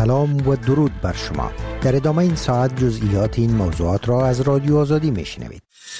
سلام و درود بر شما. در ادامه این ساعت جزئیات این موضوعات را از رادیو آزادی میشنوید.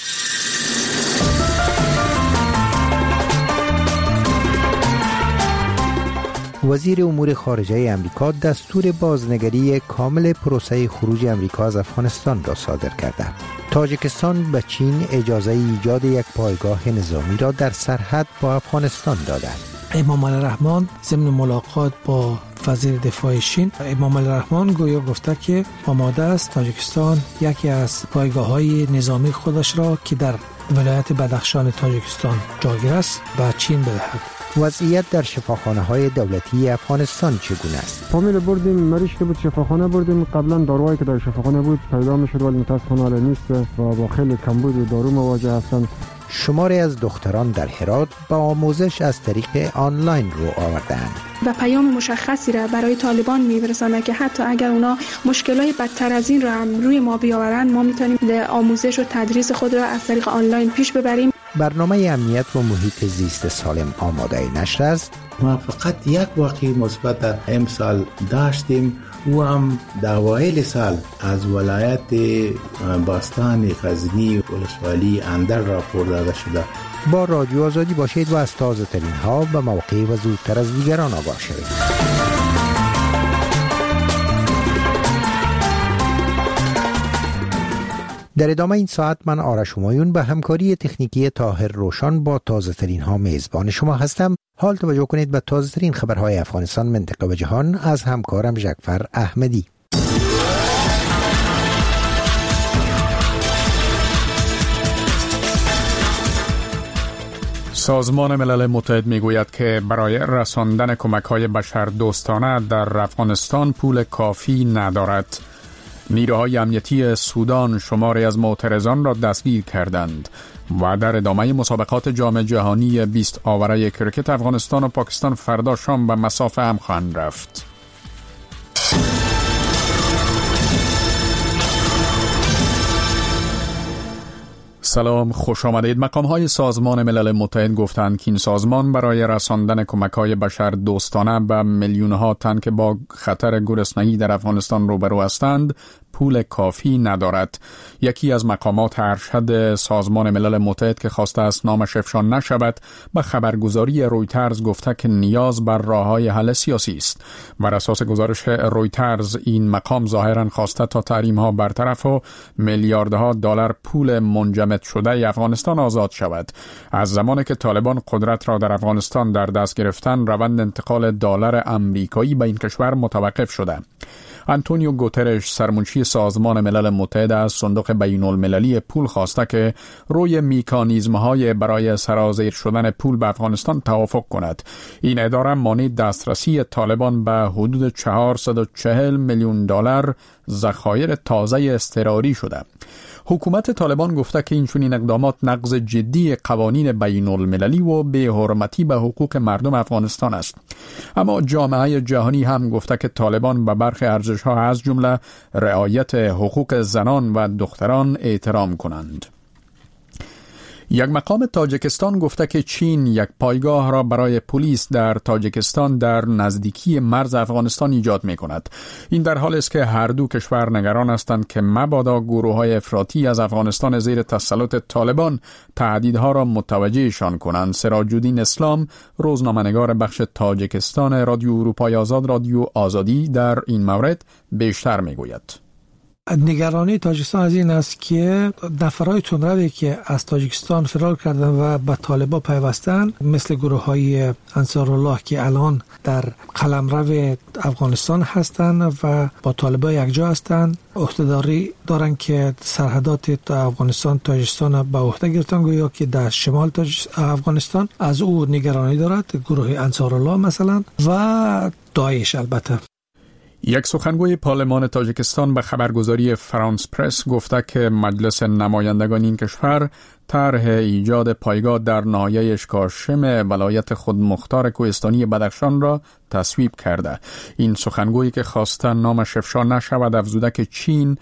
وزیر امور خارجه امریکا دستور بازنگری کامل پروسه خروج امریکا از افغانستان را صادر کرده. تاجیکستان به چین اجازه ایجاد یک پایگاه نظامی را در سرحد با افغانستان داده. امام علی الرحمن ضمن ملاقات با وزیر دفاع چین، امام علی الرحمن گویا گفته که آماده است تاجیکستان یکی از پایگاه‌های نظامی خودش را که در ولایت بدخشان تاجیکستان جایگیر است به چین بدهد. وضعیت در شفاخانه‌های دولتی افغانستان چگونه است؟ فامیل بردیم، مریض که بود شفاخانه بردیم، قبلا داروهایی که در شفاخانه بود پیدا میشد ولی متاسفانه حالا نیست و با خیلی کمبود و دارو مواجه هستند. شماری از دختران در هرات با آموزش از طریق آنلاین رو آوردند و پیام مشخصی را برای طالبان می‌رساند که حتی اگر اونا مشکلات بدتر از این را هم روی ما بیاورند، ما میتونیم آموزش و تدریس خود را از طریق آنلاین پیش ببریم. برنامه امنیت و محیط زیست سالم آماده نشر است. ما فقط یک واقعه مثبت در امسال داشتیم و هم در اوایل سال از ولایت باستان غزنی ولسوالی اندر راپور داده شده. با رادیو آزادی باشید و از تازه ترین ها به موقع و زودتر از دیگران آگاه شوید. در ادامه این ساعت من آرش همایون به همکاری تکنیکی طاهر روشن با تازه ترین ها میزبان شما هستم. حال توجه کنید به تازه ترین خبرهای افغانستان، منطقه و جهان از همکارم جعفر احمدی. سازمان ملل متحد میگوید که برای رساندن کمک‌های بشردوستانه در افغانستان پول کافی ندارد. نیروهای امنیتی سودان شماری از معترضان را دستگیر کردند و در ادامه مسابقات جام جهانی 20 آوره کرکت افغانستان و پاکستان فردا شام به مسافه هم خواهند رفت. سلام، خوش آمدید. مقام‌های سازمان ملل متحد گفتند که این سازمان برای رساندن کمک‌های بشردوستانه به میلیون‌ها تن که با خطر گرسنگی در افغانستان روبرو هستند پول کافی ندارد. یکی از مقامات ارشد سازمان ملل متحد که خواسته است نامش افشا نشود به خبرگزاری رویترز گفته که نیاز بر راه‌های حل سیاسی است. بر اساس گزارش رویترز این مقام ظاهراً خواسته تا تحریم‌ها برطرف و میلیاردها دلار پول منجمد شده افغانستان آزاد شود. از زمانی که طالبان قدرت را در افغانستان در دست گرفتن، روند انتقال دلار آمریکایی به این کشور متوقف شده. آنتونیو گوترش سرمنشی سازمان ملل متحد از صندوق بین المللی پول خواسته که روی میکانیزم‌های برای سرازیر شدن پول به افغانستان توافق کند. این اداره مانع دسترسی طالبان به حدود 440 میلیون دلار ذخایر تازه اضطراری شده. حکومت طالبان گفته که این چنین اقدامات نقض جدی قوانین بین المللی و بی‌حرمتی به حقوق مردم افغانستان است. اما جامعه جهانی هم گفته که طالبان به برخی ارزش‌ها از جمله رعایت حقوق زنان و دختران احترام کنند. یک مقام تاجیکستان گفته که چین یک پایگاه را برای پلیس در تاجیکستان در نزدیکی مرز افغانستان ایجاد می کند. این در حالی است که هر دو کشور نگران هستند که مبادا گروه‌های افراطی از افغانستان زیر تسلط طالبان تهدیدها را متوجهشان کنند. سراج الدین اسلام، روزنامه‌نگار بخش تاجیکستان رادیو اروپای آزاد، رادیو آزادی، در این مورد بیشتر می گوید. نگرانی تاجیکستان از این است که نفرهای تندروی که از تاجیکستان فرار کردن و به طالبان پیوستن، مثل گروه‌های انصارالله که الان در قلمرو افغانستان هستند و با طالبان یکجا هستند، عهدهداری دارن که سرحدات افغانستان تاجیکستان به عهده گرفتن، گویا که در شمال افغانستان از او نگرانی دارد، گروه انصارالله مثلا و داعش. البته یک سخنگوی پارلمان تاجیکستان به خبرگزاری فرانس پرس گفته که مجلس نمایندگان این کشور طرح ایجاد پایگاه در ناحیه اشکاشم ولایت خودمختار کوهستانی بدخشان را تصویب کرده. این سخنگویی که خواسته نامش افشا نشود افزوده که چین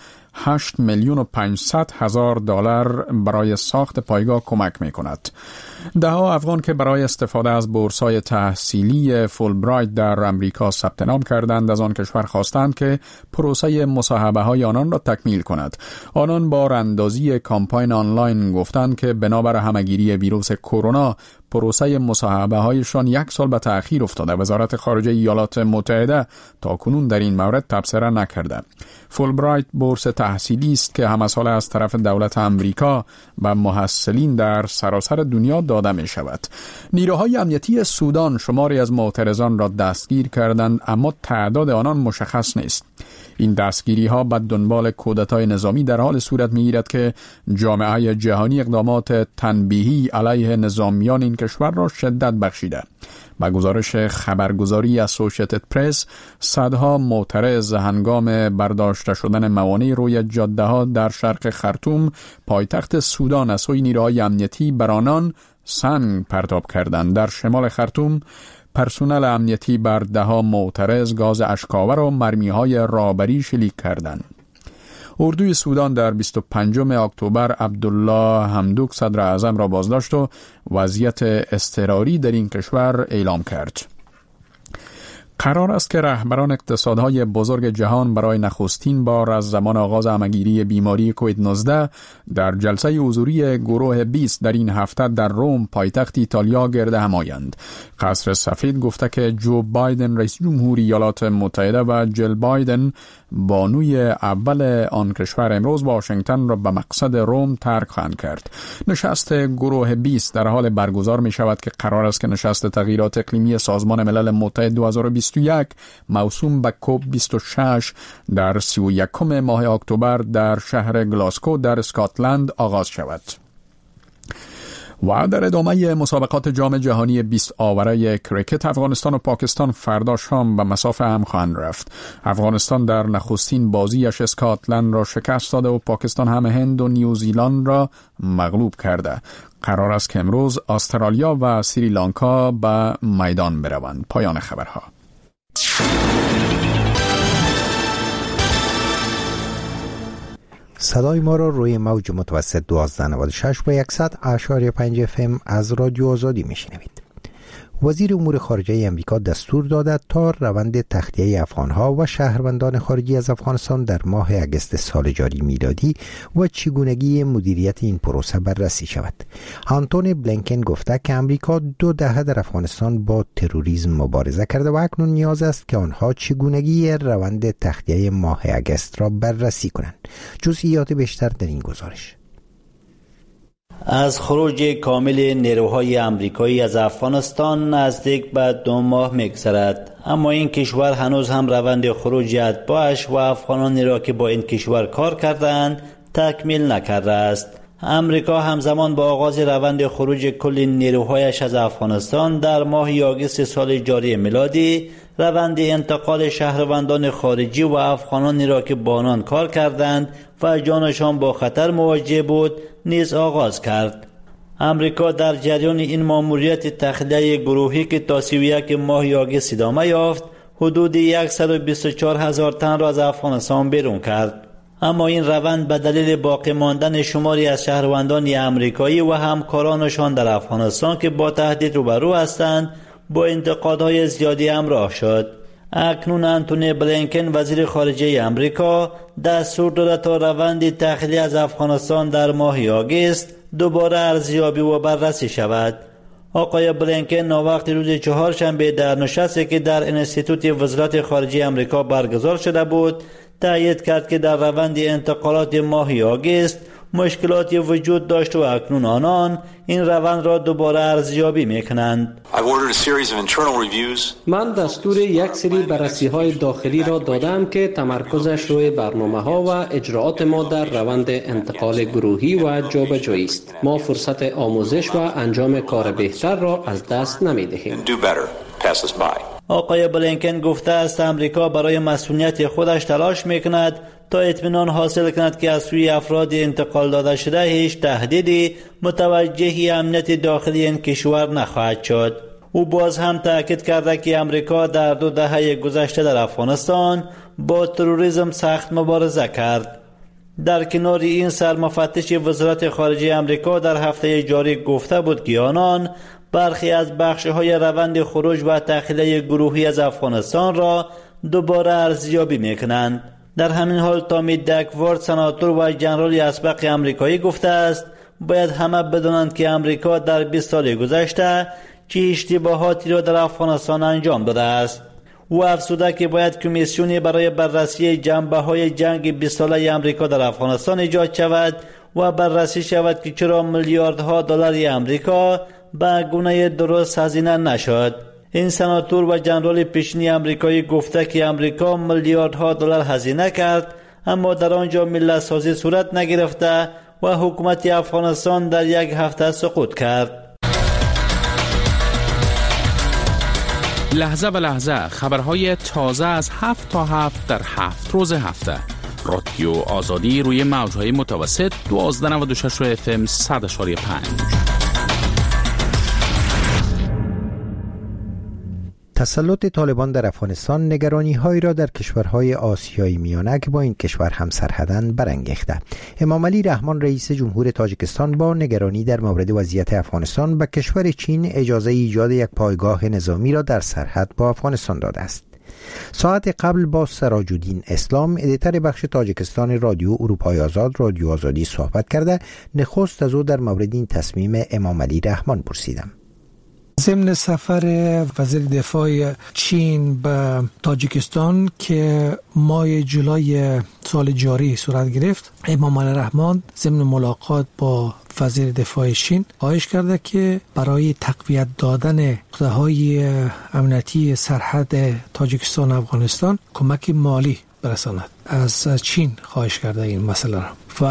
8,500,000 دلار برای ساخت پایگاه کمک می کند. دهها افغان که برای استفاده از بورس‌های تحصیلی فولبرایت در امریکا ثبت نام کردند از آن کشور خواستند که پروسه مصاحبه‌های آنان را تکمیل کند. آنان با راندازی کامپاین آنلاین گفتند که بنابر همه‌گیری ویروس کرونا پروسه مصاحبه‌هایشان 1 سال به تأخیر افتاده. وزارت خارجه ایالات متحده تاکنون در این مورد تبصره نکرده. فولبرایت بورس تحصیلی است که همساله از طرف دولت امریکا و محصلین در سراسر دنیا داده می شود. نیروهای امنیتی سودان شماری از معترضان را دستگیر کردند اما تعداد آنان مشخص نیست. این دستگیری ها به دنبال کودتای نظامی در حال صورت می گیرد که جامعه جهانی اقدامات تنبیهی علیه نظامیان این کشور را شدت بخشیده. با گزارش خبرگزاری اسوسییتد پرس، صدها معترض هنگام برداشته شدن موانع روی جاده ها در شرق خرطوم پایتخت سودان از سوی نیروهای امنیتی بر آنان سنگ پرتاب کردند. در شمال خرطوم پرسنل امنیتی بر دهها معترض گاز اشک‌آور و مرمی‌های رابری شلیک کردند. اردوی سودان در 25 اکتبر عبدالله حمدوک صدر اعظم را بازداشت و وضعیت اضطراری در این کشور اعلام کرد. قرار است که رهبران اقتصادهای بزرگ جهان برای نخستین بار از زمان آغاز همه‌گیری بیماری کووید 19 در جلسه حضوری گروه 20 در این هفته در روم پایتخت ایتالیا گرد هم آیند. قصر سفید گفته که جو بایدن رئیس جمهور ایالات متحده و جل بایدن بانوی اول آن کشور امروز واشنگتن را به مقصد روم ترک خواهند کرد. نشست گروه 20 در حال برگزار می شود که قرار است که نشست تغییرات اقلیمی سازمان ملل متحد 2021 موسوم به کوب 26 در 31 ماه اکتبر در شهر گلاسکو در اسکاتلند آغاز شود. و در ادامه مسابقات جام جهانی 20 آوره کریکت افغانستان و پاکستان فردا شام به مسافه هم خواهند رفت. افغانستان در نخستین بازیش اسکاتلند را شکست داده و پاکستان هم هند و نیوزیلند را مغلوب کرده. قرار است که امروز استرالیا و سریلانکا به میدان بروند. پایان خبرها. صدای ما را روی موج متوسط 1296 و 100.5 FM از رادیو آزادی میشنوید. وزیر امور خارجه امریکا دستور داده تا روند تخلیه افغانها و شهروندان خارجی از افغانستان در ماه اگست سال جاری میلادی و چگونگی مدیریت این پروسه بررسی شود. آنتونی بلینکن گفته که امریکا 2 دهه در افغانستان با تروریسم مبارزه کرده و اکنون نیاز است که آنها چگونگی روند تخلیه ماه اگست را بررسی کنند. جزئیات بیشتر در این گزارش. از خروج کامل نیروهای امریکایی از افغانستان نزدیک به 2 ماه می‌گذرد، اما این کشور هنوز هم روند خروج اتباعش و افغانانی را که با این کشور کار کردند تکمیل نکرده است. امریکا همزمان با آغاز روند خروج کل نیروهایش از افغانستان در ماه آگوست سال جاری میلادی روند انتقال شهروندان خارجی و افغانانی را که با آنان کار کردند و جانشان با خطر مواجه بود نیز آغاز کرد. امریکا در جریان این ماموریت تخلیه گروهی که تا 31 ماه آگوست ادامه یافت حدود 124,000 تن را از افغانستان بیرون کرد. اما این روند به دلیل باقی ماندن شماری از شهروندان امریکایی و همکارانشان در افغانستان که با تهدید روبرو هستند با انتقادهای زیادی همراه شد. اکنون آنتونی بلینکن وزیر خارجه امریکا دستور داده تا روند تخلیه از افغانستان در ماه آگوست دوباره ارزیابی و بررسی شود. آقای بلینکن ناوقت روز چهارشنبه در نشستی که در انستیتوت وزارت خارجه امریکا برگزار شده بود تأیید کرد که در روند انتقالات ماه آگوست مشکلاتی وجود داشت و اکنون آنان این روند را دوباره ارزیابی می‌کنند. من دستور یک سری بررسی‌های داخلی را دادم که تمرکزش روی برنامه‌ها و اجراءات ما در روند انتقال گروهی و جابجایی است. ما فرصت آموزش و انجام کار بهتر را از دست نمی‌دهیم. آقای بلینکن گفته است امریکا برای مسئولیت خودش تلاش میکند تا اطمینان حاصل کند که از سوی افراد انتقال داده شده هیچ تهدیدی متوجه امنیت داخلی این کشور نخواهد شد. او باز هم تاکید کرده که امریکا در 2 دهه گذشته در افغانستان با تروریسم سخت مبارزه کرد. در کنار این سرمفتش وزارت خارجه امریکا در هفته جاری گفته بود که آنان برخی از بخش‌های روند خروج و تخلیه گروهی از افغانستان را دوباره ارزیابی می‌کنند. در همین حال تامی دکوارد سناتور و ژنرال اسبق آمریکایی گفته است باید همه بدانند که امریکا در 20 سال گذشته چه اشتباهاتی را در افغانستان انجام داده است. او افزوده که باید کمیسیونی برای بررسی جنبه‌های جنگ 20 ساله امریکا در افغانستان ایجاد شود و بررسی شود که چرا میلیاردها دلار امریکا به گونه درست هزینه نشد. این سناتور و ژنرال پیشینی آمریکایی گفته که امریکا میلیاردها دلار هزینه کرد اما در آنجا ملت سازی صورت نگرفته و حکومت افغانستان در 1 هفته سقوط کرد. لحظه به لحظه خبرهای تازه از 7 تا 7 در 7 روز هفته. رادیو آزادی روی موجهای متوسط 1296 FM 100.5. تسلط طالبان در افغانستان نگرانی‌هایی را در کشورهای آسیای میانه که با این کشور همسرحدند برانگیخته. امام علی رحمان رئیس جمهور تاجیکستان با نگرانی در مورد وضعیت افغانستان به کشور چین اجازه ایجاد یک پایگاه نظامی را در سرحد با افغانستان داده است. ساعت قبل با سراج الدین اسلام ادیتور بخش تاجیکستان رادیو اروپای آزاد رادیو آزادی صحبت کرده نخست از او در مورد این تصمیم امام علی رحمان پرسیدم. ضمن سفر وزیر دفاع چین به تاجیکستان که ماه جولای سال جاری صورت گرفت، امام علی رحمان ضمن ملاقات با وزیر دفاع چین خواهش کرده که برای تقویت دادن نقطه‌های امنیتی سرحد تاجیکستان و افغانستان کمک مالی برساند. از چین خواهش کرده این مسئله را و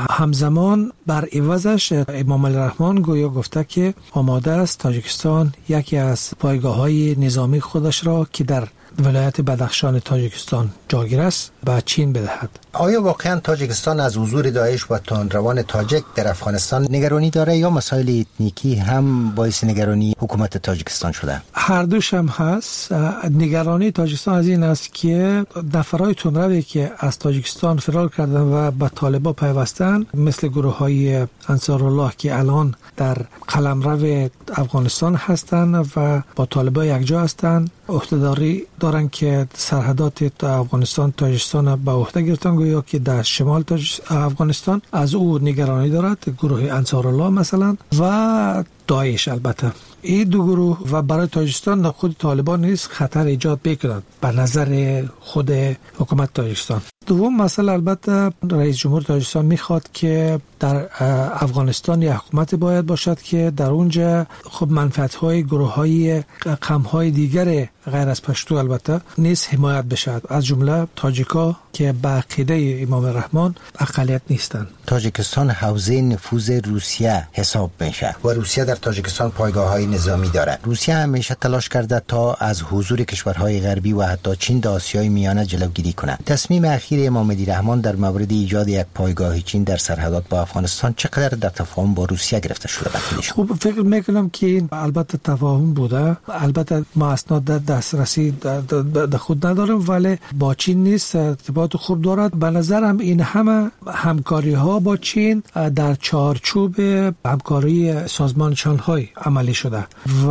همزمان بر عوضش امام علی رحمان گویا گفته که آماده است تاجیکستان یکی از پایگاه‌های نظامی خودش را که در ولایت بدخشان تاجیکستان جاگیر است به چین بدهد. آیا واقعا تاجیکستان از حضور داعش و تندروان تاجیک در افغانستان نگرانی داره یا مسائل اتنیکی هم باعث نگرانی حکومت تاجیکستان شده؟ هر دوش هم هست. نگرانی تاجیکستان از این است که نفرای تندروی که از تاجیکستان فرار کردن و به طالبان پیوستن مثل گروه‌های انصارالله که الان در قلمرو افغانستان هستند و با طالبان یکجا هستند، عهده‌داری دارن که سرحدات افغانستان تاجیکستان به عهده گرفتن، گویا که در شمال افغانستان از او نگرانی دارد گروه انصارالله مثلا و داعش. البته این دو گروه و برای تاجیکستان خود طالبان نیست خطر ایجاد بکنند به نظر خود حکومت تاجیکستان. دوم مسئله البته رئیس جمهور تاجیکستان میخواد که در افغانستان یک حکومت باید باشد که در اونجا خب منفعت‌های گروه‌های قوم‌های دیگر غیر از پشتو البته نیز حمایت بشود، از جمله تاجیکا که به عقیده امام رحمان اقلیت نیستند. تاجیکستان حوزه نفوذ روسیه حساب میشه و روسیه در تاجیکستان پایگاه‌های نظامی دارد. روسیه همیشه تلاش کرده تا از حضور کشورهای غربی و حتی چین در آسیای میانه جلوگیری کند. تصمیم اخیر امام علی رحمان در مورد ایجاد یک پایگاه چین در سرحدات با افغانستان چقدر در تفاهم با روسیه گرفته شده بخیلش؟ خب فکر میکنم که این البته تفاهم بوده. البته ما اسناد در دسترسی در خود ندارم ولی با چین نیست ارتباط خوب دارد. به نظرم این همه همکاری ها با چین در چارچوب همکاری سازمان شانگهای عملی شده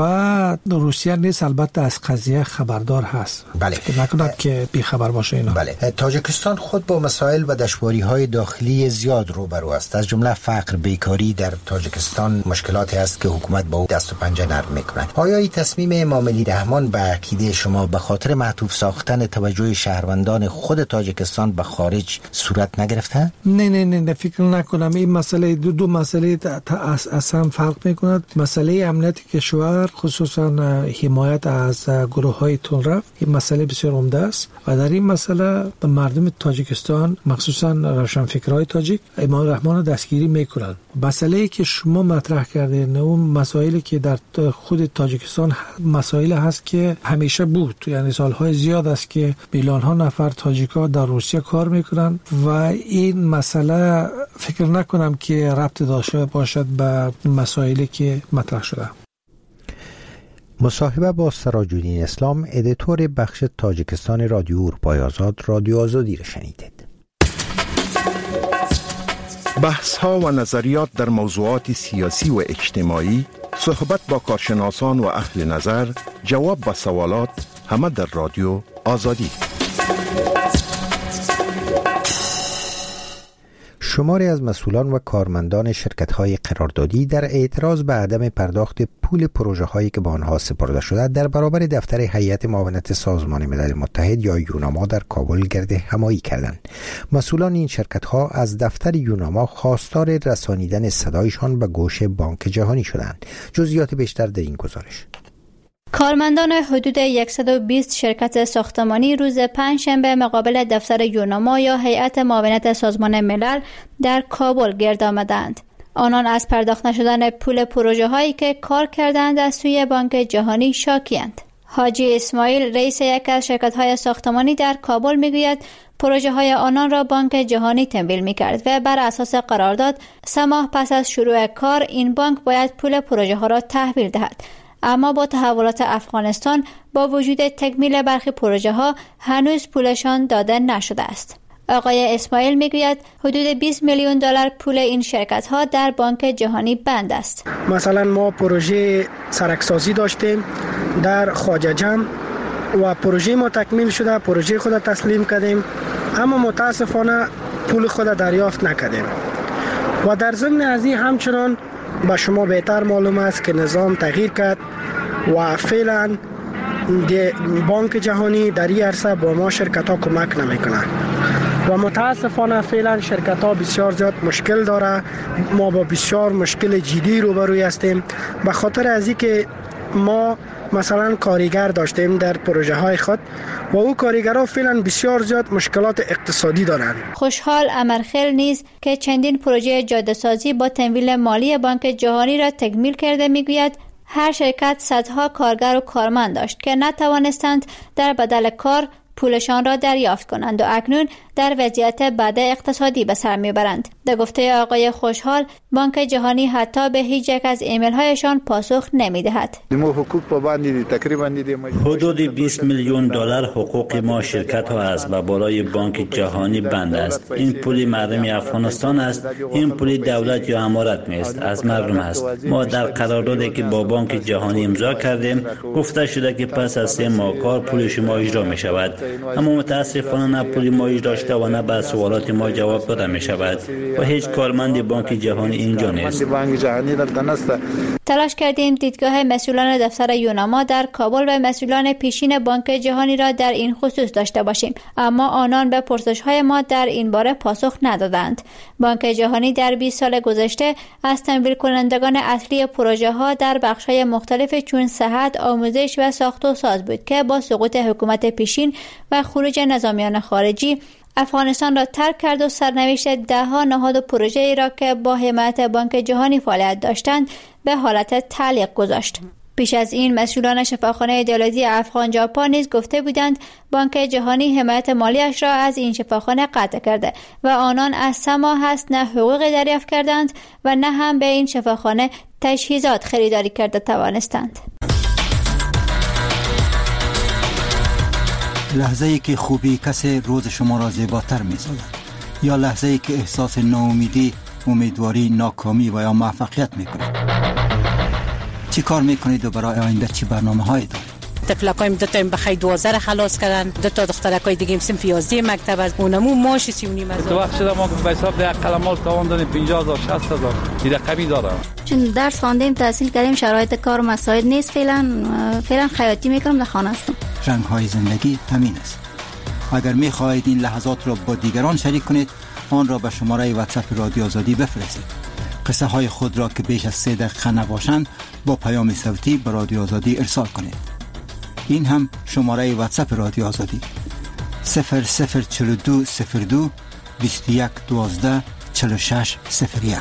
و روسیه نیست البته از قضیه خبردار هست. بله. نکنه که بی خبر باشه اینا. بله. تاجیکستان خود با مسائل و دشواری‌های داخلی زیاد روبرو است. از جمله فقر، بیکاری در تاجیکستان مشکلاتی است که حکومت با او دست و پنجه نرم می‌کند. آیا این تصمیم امام علی رحمان به عقیده شما به خاطر معطوف ساختن توجه شهروندان خود تاجیکستان به خارج صورت نگرفته؟ نه فکر نکنم. این مسئله دو مسئله اصلا فرق می‌کند. مسئله امنیت کشور خصوصا حمایت از گروه‌های تندرو این مسئله بسیار عمده است و در این مسئله به مردم تاجیکستان مخصوصا روشنفکرای تاجیک امام رحمان در دستگیری میکنن. مسئله که شما مطرح کردین اون مسائلی که در خود تاجیکستان مسائل هست که همیشه بود، یعنی سالهای زیاد است که میلیون ها نفر تاجیکا در روسیه کار میکنن و این مسئله فکر نکنم که ربط داشته باشد به مسائلی که مطرح شده. مصاحبه با سراج‌الدین اسلام، ادیتور بخش تاجیکستان رادیو اروپای آزاد، رادیو آزادی را شنیدید. بحث ها و نظریات در موضوعات سیاسی و اجتماعی، صحبت با کارشناسان و اهل نظر، جواب به سوالات، همه در رادیو آزادی. شماری از مسئولان و کارمندان شرکت‌های قراردادی در اعتراض به عدم پرداخت پول پروژه‌هایی که به آنها سپرده شده در برابر دفتر هیئت معاونت سازمان ملل متحد یا یوناما در کابل گرد همایی کردند. مسئولان این شرکت‌ها از دفتر یوناما خواستار رسانیدن صدایشان به گوش بانک جهانی شدند. جزئیات بیشتر در این گزارش. کارمندان حدود 120 شرکت ساختمانی روز پنجشنبه مقابل دفتر یوناما یا هیئت معاونت سازمان ملل در کابل گرد آمدند. آنان از پرداخت نشدن پول پروژه هایی که کار کردند از سوی بانک جهانی شاکی‌اند. حاجی اسماعیل، رئیس یک از شرکت های ساختمانی در کابل میگوید پروژه های آنان را بانک جهانی تمویل می کرد و بر اساس قرارداد 3 ماه پس از شروع کار این بانک باید پول پروژه ها را تحویل دهد. اما با تحولات افغانستان با وجود تکمیل برخی پروژه ها هنوز پولشان داده نشده است. آقای اسماعیل میگوید حدود 20 میلیون دلار پول این شرکت ها در بانک جهانی بند است. مثلا ما پروژه سرکسازی داشتیم در خواجه جم و پروژه ما تکمیل شده، پروژه خود تسلیم کردیم، اما متاسفانه پول خود دریافت نکردیم. و در ضمن از این همچنان به شما بهتر معلوم است که نظام تغییر کرد و فعلا بانک جهانی در این عرصه با ما شرکت ها کمک نمیکنه و متاسفانه فعلا شرکت ها بسیار زیاد مشکل داره. ما با بسیار مشکل جدی روبروی هستیم به خاطر از این که ما مثلا کارگر داشتیم در پروژه های خود و او کارگرها فعلا بسیار زیاد مشکلات اقتصادی دارند. خوشحال امرخیل نیز که چندین پروژه جاده سازی با تمویل مالی بانک جهانی را تکمیل کرده میگوید هر شرکت صدها کارگر و کارمند داشت که نتوانستند در بدل کار پولشان را دریافت کنند و اکنون در وضعیت بد اقتصادی به سر میبرند. در گفته آقای خوشحال، بانک جهانی حتی به هیچ یک از ایمیل هایشان پاسخ نمیدهد. حدود 20 میلیون دلار حقوق ما شرکت ها است و بالای بانک جهانی بند است. این پول مردم افغانستان است. این پول دولت یا امارت نیست، از مردم است. ما در قراردادی که با بانک جهانی امضا کردیم گفته شده که پس از 3 ماه کار پول شما اجرا می شود، اما متاسفانه نه پول ما اجرا شده و نه به سوالات ما جواب داده می شود و هیچ کارمند بانک جهانی اینجا نیست. تلاش کردیم دیدگاه مسئولان دفتر یوناما در کابل و مسئولان پیشین بانک جهانی را در این خصوص داشته باشیم، اما آنان به پرسش‌های ما در این باره پاسخ ندادند. بانک جهانی در 20 سال گذشته از تمویل کنندگان اصلی پروژه ها در بخش‌های مختلف چون صحت، آموزش و ساخت و ساز بود که با سقوط حکومت پیشین و خروج نظامیان خارجی افغانستان را ترک کرد و سرنوشت ده‌ها نهاد و پروژه‌ای را که با حمایت بانک جهانی فعالیت داشتند به حالت تعلیق گذاشت. پیش از این مسئولان شفاخانه ایدئولوژی افغان ژاپن نیز گفته بودند بانک جهانی حمایت مالیش را از این شفاخانه قطع کرده و آنان از 3 ماه است نه حقوقی دریافت کردند و نه هم به این شفاخانه تجهیزات خریداری کرده توانستند. لحظه‌ای که خوبی کسی روز شما را زیباتر می‌سازد یا لحظه‌ای که احساس ناامیدی، امیدواری، ناکامی و یا موفقیت می‌کنید. چی کار می‌کنید و برای آینده چی برنامه‌هایی دارید؟ تفلکایم 2 تا بخای 12 خلاص کردن، 2 تا دخترکای دیگه صنف 11 مکتب از اونمو ماش 39,000. تو وقت شده ما به حساب ده قلمال تاوان دادیم 50,000 60,000 این رقمی داره. چون درس خواندیم، تحصیل کردیم، شرایط کار مساعد نیست، فعلا خیاطی می‌کنم، در خانه هستم. رنگ‌های زندگی همین است. اگر می‌خواهید این لحظات را با دیگران شریک کنید، آن را به شماره واتساپ رادیو آزادی بفرستید. قصه های خود را که بیش از 3 دقیقه نباشند با پیام صوتی به رادیو آزادی ارسال کنید. این هم شماره واتساپ رادیو آزادی 004202 21 12 4601.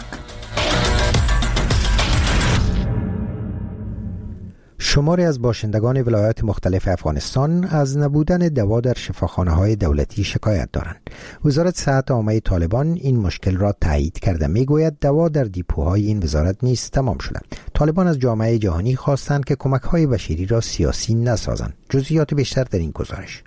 شماری از باشندگان ولایات مختلف افغانستان از نبودن دوا در شفاخانه‌های دولتی شکایت دارند. وزارت صحت عامه طالبان این مشکل را تایید کرده. میگوید دوا در دیپوهای این وزارت نیز تمام شده. طالبان از جامعه جهانی خواستند که کمک‌های بشری را سیاسی نسازند. جزئیات بیشتر در این گزارش.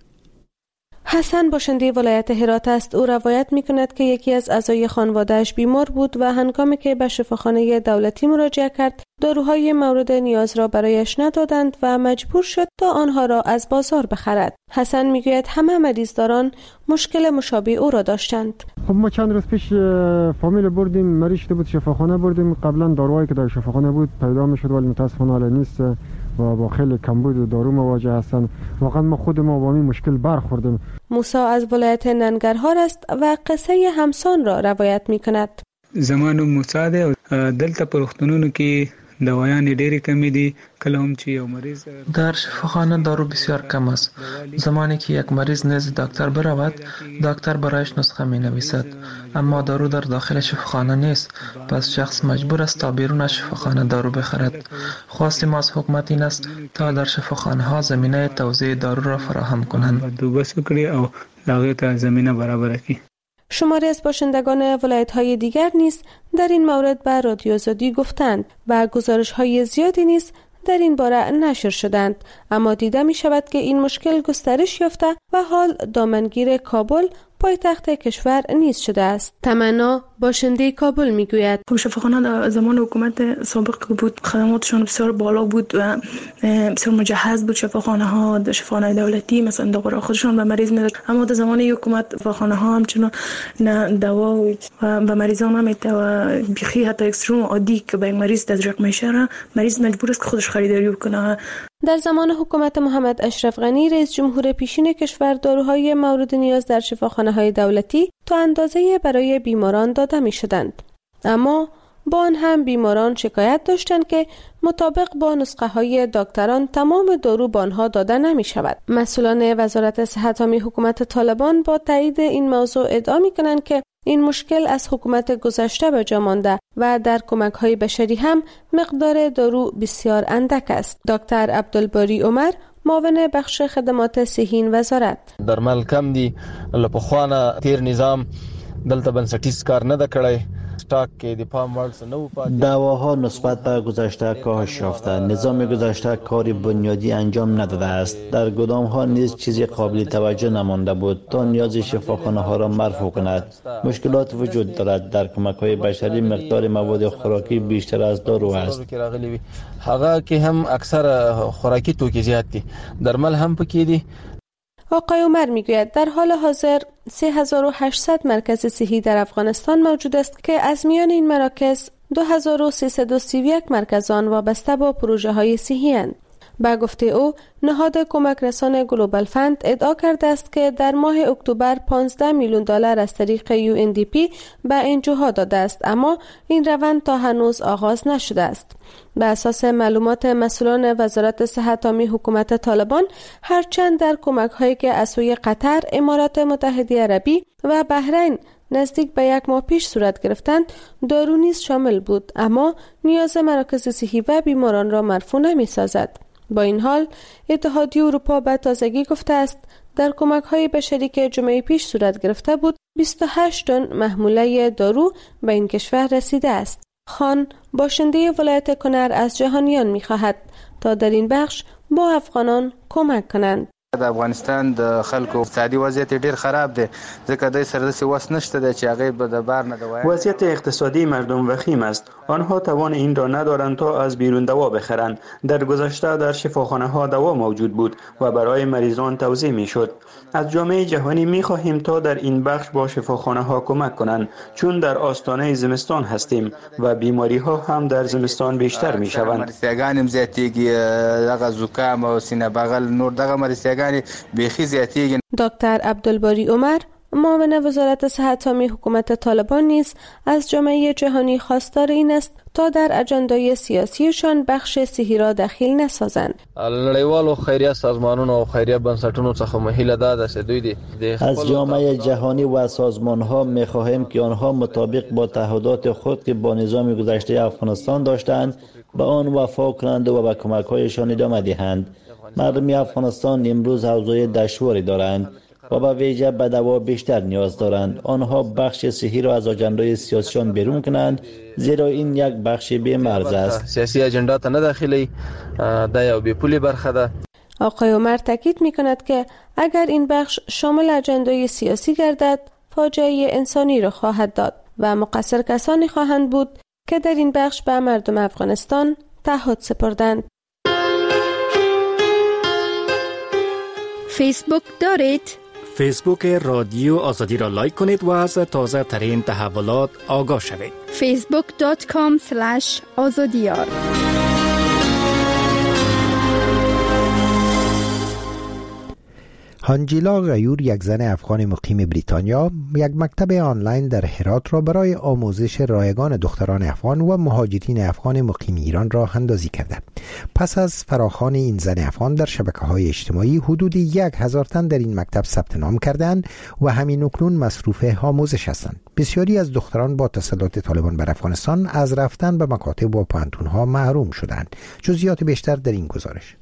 حسن باشنده ولایت هرات است. او روایت می‌کند که یکی از اعضای خانواده‌اش بیمار بود و هنگامی که به شفاخانه دولتی مراجعه کرد، داروهای مورد نیاز را برایش ندادند و مجبور شد تا آنها را از بازار بخرد. حسن میگوید همه مریضداران مشکل مشابه او را داشتند. خب ما چند روز پیش فامیل بردیم، مریض شده بود، شفاخانه بردیم. قبلا داروهایی که در شفاخانه بود پیدا می‌شد ولی متأسفانه حالا نیست و با خیلی کمبود و دارو مواجه هستند. واقعا ما خود ما با این مشکل برخوردیم. موسی از ولایت ننگرهار است و قصه همسان را روایت می‌کند. زمانو موسی ده دلته پرختونونو کې دوایان ډېری کمی دي. کله هم چې یو مریض در شفاخانه دارو بسیار کم است. زمانی که یک مریض نزد دکتر برود، دکتر برایش نسخه می نویسد، اما دارو در داخل شفاخانه نیست، پس شخص مجبور است تا بیرون شفاخانه دارو بخرد. خواست ما از حکومت این است تا در شفاخانه ها زمینه توزیع دارو را فراهم کنند. بندوبست وکړي او هغه ته زمینه برابر کړي. شماری از باشندگان ولایت‌های دیگر نیز در این مورد به رادیو آزادی گفتند و گزارش‌های زیادی نیز در این باره نشر شدند، اما دیده می‌شود که این مشکل گسترش یافته و حال دامنگیر کابل پایتخت کشور نیز شده است. تمنا باشنده کابل میگوید شفاخانه در زمان حکومت سابق بود خدماتشان بسیار بالا بود و بسیار مجهز بود. شفاخانه ها در شفاخانه دولتی مثلا دارو خودشان به مریض میداد، اما در زمان حکومت شفاخانه ها همچنان نه دوا و به مریضان نمیده و بیخی حتی اکستروم عادی که به مریض تزریق میشه مریض مجبور است که خودش خریداری کنه. در زمان حکومت محمد اشرف غنی رئیس جمهور پیشین کشور داروهای مورد نیاز در شفاخانه‌های دولتی تا اندازه برای بیماران داده می‌شدند، اما با آن هم بیماران شکایت داشتند که مطابق با نسخه‌های دکتران تمام دارو به آنها داده نمی‌شود. مسئولان وزارت صحت عامه حکومت طالبان با تایید این موضوع ادعا می‌کنند که این مشکل از حکومت گذشته به جا مانده و در کمک‌های بشری هم مقدار دارو بسیار اندک است. دکتر عبدالباری عمر معاون بخش خدمات صحی وزارت: درمل کم دي، لپخوانه تیر نظام دلته بنسټیز کار نه د کړی. دواها نسبت به گذشته کاهش یافته. نظام گذشته کاری بنیادی انجام نداده است. در گدام ها نیز چیزی قابل توجه نمانده بود تا نیاز شفاخانه ها را مرفوع کند. مشکلات وجود دارد. در کمک های بشری مقدار مواد خوراکی بیشتر از دارو است. هغه که هم اکثر خوراکی توکی زیاد دي، درمل هم پکې دي. آقای عمر میگوید در حال حاضر 3800 مرکز صحی در افغانستان موجود است که از میان این مراکز 2331 مرکز آن وابسته با پروژه های صحی اند. به گفته او، نهاد کمک رسان گلوبال فند ادعا کرده است که در ماه اکتبر 15 میلیون دلار از طریق UNDP به انجوها داده است، اما این روند تا هنوز آغاز نشده است. به اساس معلومات مسئولان وزارت صحت عامه حکومت طالبان، هرچند در کمک هایی که از سوی قطر، امارات متحده عربی و بحرین نزدیک به 1 ماه پیش صورت گرفتند، دارو نیز شامل بود، اما نیاز مراکز صحی و بیماران را مرفوع نمی سازد. با این حال، اتحادیه اروپا به تازگی گفته است در کمک‌های بشری که جمعه پیش صورت گرفته بود 28 تن محموله دارو به این کشور رسیده است. خان باشنده ولایت کنر از جهانیان می‌خواهد تا در این بخش با افغانان کمک کنند. د افغانستان د خلکو اقتصادي وضعیت ډیر خراب دی، ځکه د سره د وس نشته د چې هغه به د بار نه دوای. وضعیت اقتصادی مردم وخیم است. آنها توان این را ندارند تا از بیرون دوا بخرند. در گذشته در شفاخانه ها دوا موجود بود و برای مریضان توزیع میشد. از جامعه جهانی میخواهیم تا در این بخش با شفاخانه ها کمک کنند، چون در آستانه زمستان هستیم و بیماری ها هم در زمستان بیشتر میشوند. مریضان زیاتیږي، دغه زکام او سینه بغل نور دغه مریضان بیخی زیاتیږي. دکتر عبدالباری عمر معاون وزارت صحت حامی حکومت طالبان نیز از جامعه جهانی خواستار این است تا در اجندای سیاسیشان بخش صحی را دخیل نسازند. نړیوالو خیریه سازمانونو او خیریه بنسټونو څخه مهیله ده چې دوی از جامعه جهانی و سازمان‌ها می‌خواهیم که آنها مطابق با تعهدات خود که با نظام گذشته افغانستان داشتند به آن وفا کنند و به کمک‌هایشان ادامه دهند. مردم افغانستان امروز اوضاع دشواری دارند و به ویژه به دوا بیشتر نیاز دارند. آنها بخش صحی را از اجندای سیاسیشان بیرون کنند، زیرا این یک بخش بی‌مرز است. سیاسی اجندا ته نه داخلي دا یو بی‌پولی برخه ده. آقای عمر تاکید می‌کند که اگر این بخش شامل اجندای سیاسی گردد، فاجعه انسانی را خواهد داد و مقصر کسانی خواهند بود که در این بخش به مردم افغانستان تعهد سپردند. فیسبوک دارید؟ فیسبوک رادیو آزادی را لایک کنید و از تازه ترین تحولات آگاه شوید. facebook.com/azadiyar هانجیلا غیور، یک زن افغان مقیم بریتانیا، یک مکتب آنلاین در هرات را برای آموزش رایگان دختران افغان و مهاجرین افغان مقیم ایران راه اندازی کرده. پس از فراخوان این زن افغان در شبکه‌های اجتماعی، حدود 1000 تن در این مکتب ثبت نام کردند و همین اکنون مصروف آموزش هستند. بسیاری از دختران با تسلط طالبان بر افغانستان از رفتن به مکاتب و پوهنتون‌ها محروم شدند. جزئیات بیشتر در این گزارش.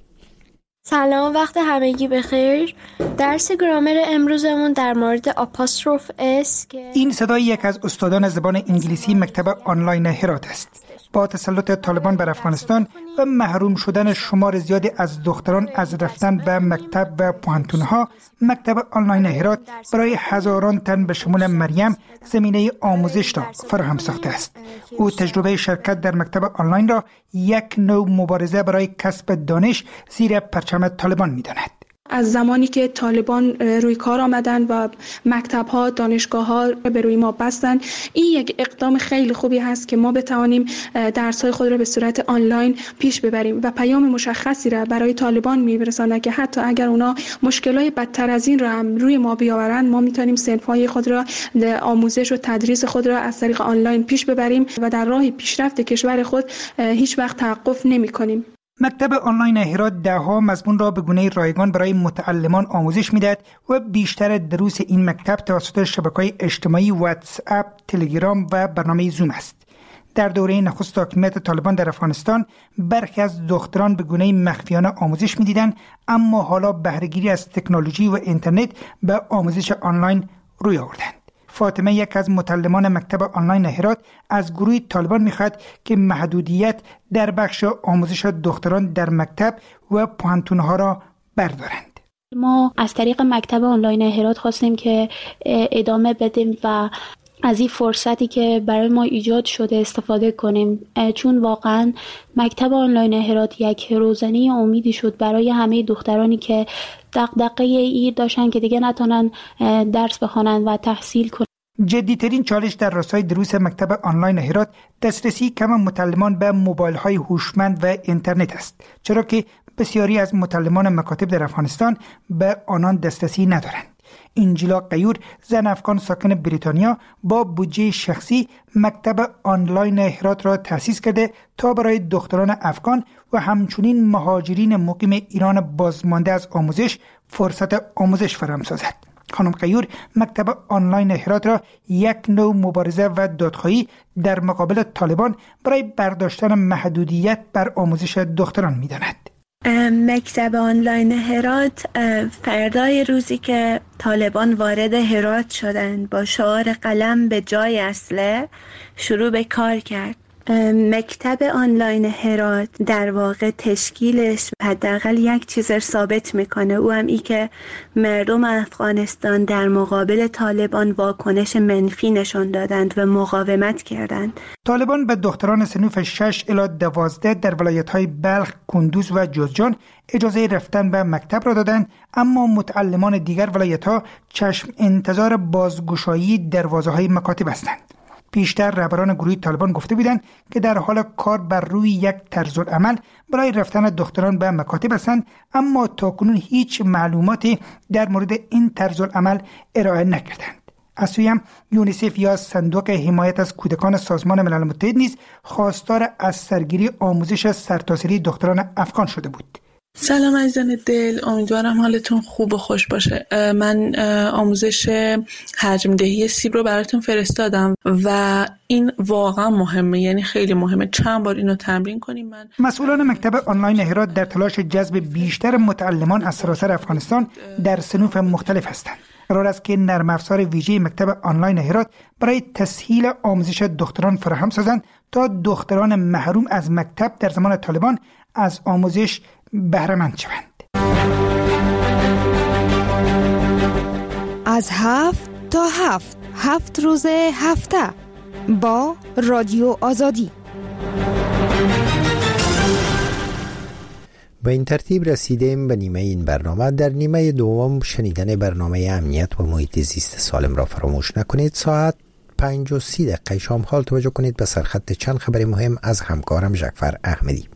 سلام، وقت همگی بخیر. درس گرامر امروزمون در مورد آپاستروف اس که این صدای یک از استادان زبان انگلیسی مکتب آنلاین هرات است. با تسلط طالبان بر افغانستان و محروم شدن شمار زیادی از دختران از رفتن به مکتب و پوهنتون‌ها، مکتب آنلاین هرات برای هزاران تن به شمول مریم زمینه آموزش را فراهم ساخته است. او تجربه شرکت در مکتب آنلاین را یک نوع مبارزه برای کسب دانش زیر پرچم طالبان می‌داند. از زمانی که طالبان روی کار آمدن و مکتب‌ها، دانشگاه‌ها به روی ما بستن، این یک اقدام خیلی خوبی هست که ما بتوانیم درس‌های خود را به صورت آنلاین پیش ببریم و پیام مشخصی را برای طالبان می‌رساند که حتی اگر اونا مشکلات بدتر از این را هم روی ما بیاورند، ما می‌تونیم صنف‌های خود را، آموزش و تدریس خود را از طریق آنلاین پیش ببریم و در راه پیشرفت کشور خود هیچ وقت توقف نمی‌کنیم. مکتب آنلاین هرات ده‌ها مضمون را به گونه رایگان برای متعلمان آموزش می‌دهد و بیشتر دروس این مکتب توسط شبکه‌های اجتماعی واتس اپ، تلگرام و برنامه زوم است. در دوره نخست حاکمیت طالبان در افغانستان، برخی از دختران به گونه مخفیانه آموزش می‌دیدند، اما حالا بهره‌گیری از تکنولوژی و اینترنت به آموزش آنلاین روی آوردند. فاطمه، یک از متعلمان مکتب آنلاین هرات، از گروه طالبان می‌خواهد که محدودیت در بخش آموزش دختران در مکتب و پوهنتون‌ها را بردارند. ما از طریق مکتب آنلاین هرات خواستیم که ادامه بدیم و از این فرصتی که برای ما ایجاد شده استفاده کنیم، چون واقعا مکتب آنلاین هرات یک روزنه امیدی شد برای همه دخترانی که دغدغه این داشتن که دیگه نتونن درس بخونن و تحصیل کنن. جدی‌ترین چالش در راستای دروس مکتب آنلاین هرات دسترسی کم متعلمان به موبایل‌های هوشمند و اینترنت است، چرا که بسیاری از متعلمان مکاتب در افغانستان به آنان دسترسی ندارند. انجیلا غیور، زن افغان ساکن بریتانیا، با بودجه شخصی مکتب آنلاین هرات را تأسیس کرده تا برای دختران افغان و همچنین مهاجرین مقیم ایران بازمانده از آموزش فرصت آموزش فراهم سازد. خانم غیور مکتب آنلاین هرات را یک نوع مبارزه و دادخواهی در مقابل طالبان برای برداشتن محدودیت بر آموزش دختران می‌داند. مکتب آنلاین هرات فردای روزی که طالبان وارد هرات شدند با شعار قلم به جای اسلحه شروع به کار کرد. مکتب آنلاین هرات در واقع تشکیلش حداقل یک چیز ثابت میکنه، او هم ای که مردم افغانستان در مقابل طالبان واکنش منفی نشان دادند و مقاومت کردند. طالبان به دختران صنوف 6 الی 12 در ولایت‌های بلخ، کندوز و جوزجان اجازه رفتن به مکتب را دادند، اما متعلمان دیگر ولایت‌ها چشم انتظار بازگشایی دروازه‌های مکاتب هستند. پیشتر رهبران گروه طالبان گفته بودند که در حال کار بر روی یک طرزالعمل برای رفتن دختران به مکاتب هستند، اما تاکنون هیچ معلوماتی در مورد این طرزالعمل ارائه نکردند. از سوی یونیسف یا صندوق حمایت از کودکان سازمان ملل متحد نیز خواستار از سرگیری آموزش سرتاسری دختران افغان شده بود. سلام عزیزان دل، امیدوارم حالتون خوب و خوش باشه. من آموزش حجم دهی سیب رو براتون فرستادم و این واقعا مهمه، یعنی خیلی مهمه. چند بار اینو تمرین کنیم. مسئولان مکتب آنلاین هرات در تلاش جذب بیشتر متعلمان از سراسر افغانستان در صنوف مختلف هستند. قرار است که نرم افزار ویژه مکتب آنلاین هرات برای تسهیل آموزش دختران فراهم سازند تا دختران محروم از مکتب در زمان طالبان از آموزش بهره‌مند شوند. از 7 تا 7 روز هفته با رادیو آزادی. به این ترتیب رسیدیم به نیمه این برنامه. در نیمه دوم شنیدن برنامه امنیت و محیط زیست سالم را فراموش نکنید. ساعت 5:30 شام حال توجه کنید به سرخط چند خبر مهم از همکارم جعفر احمدی.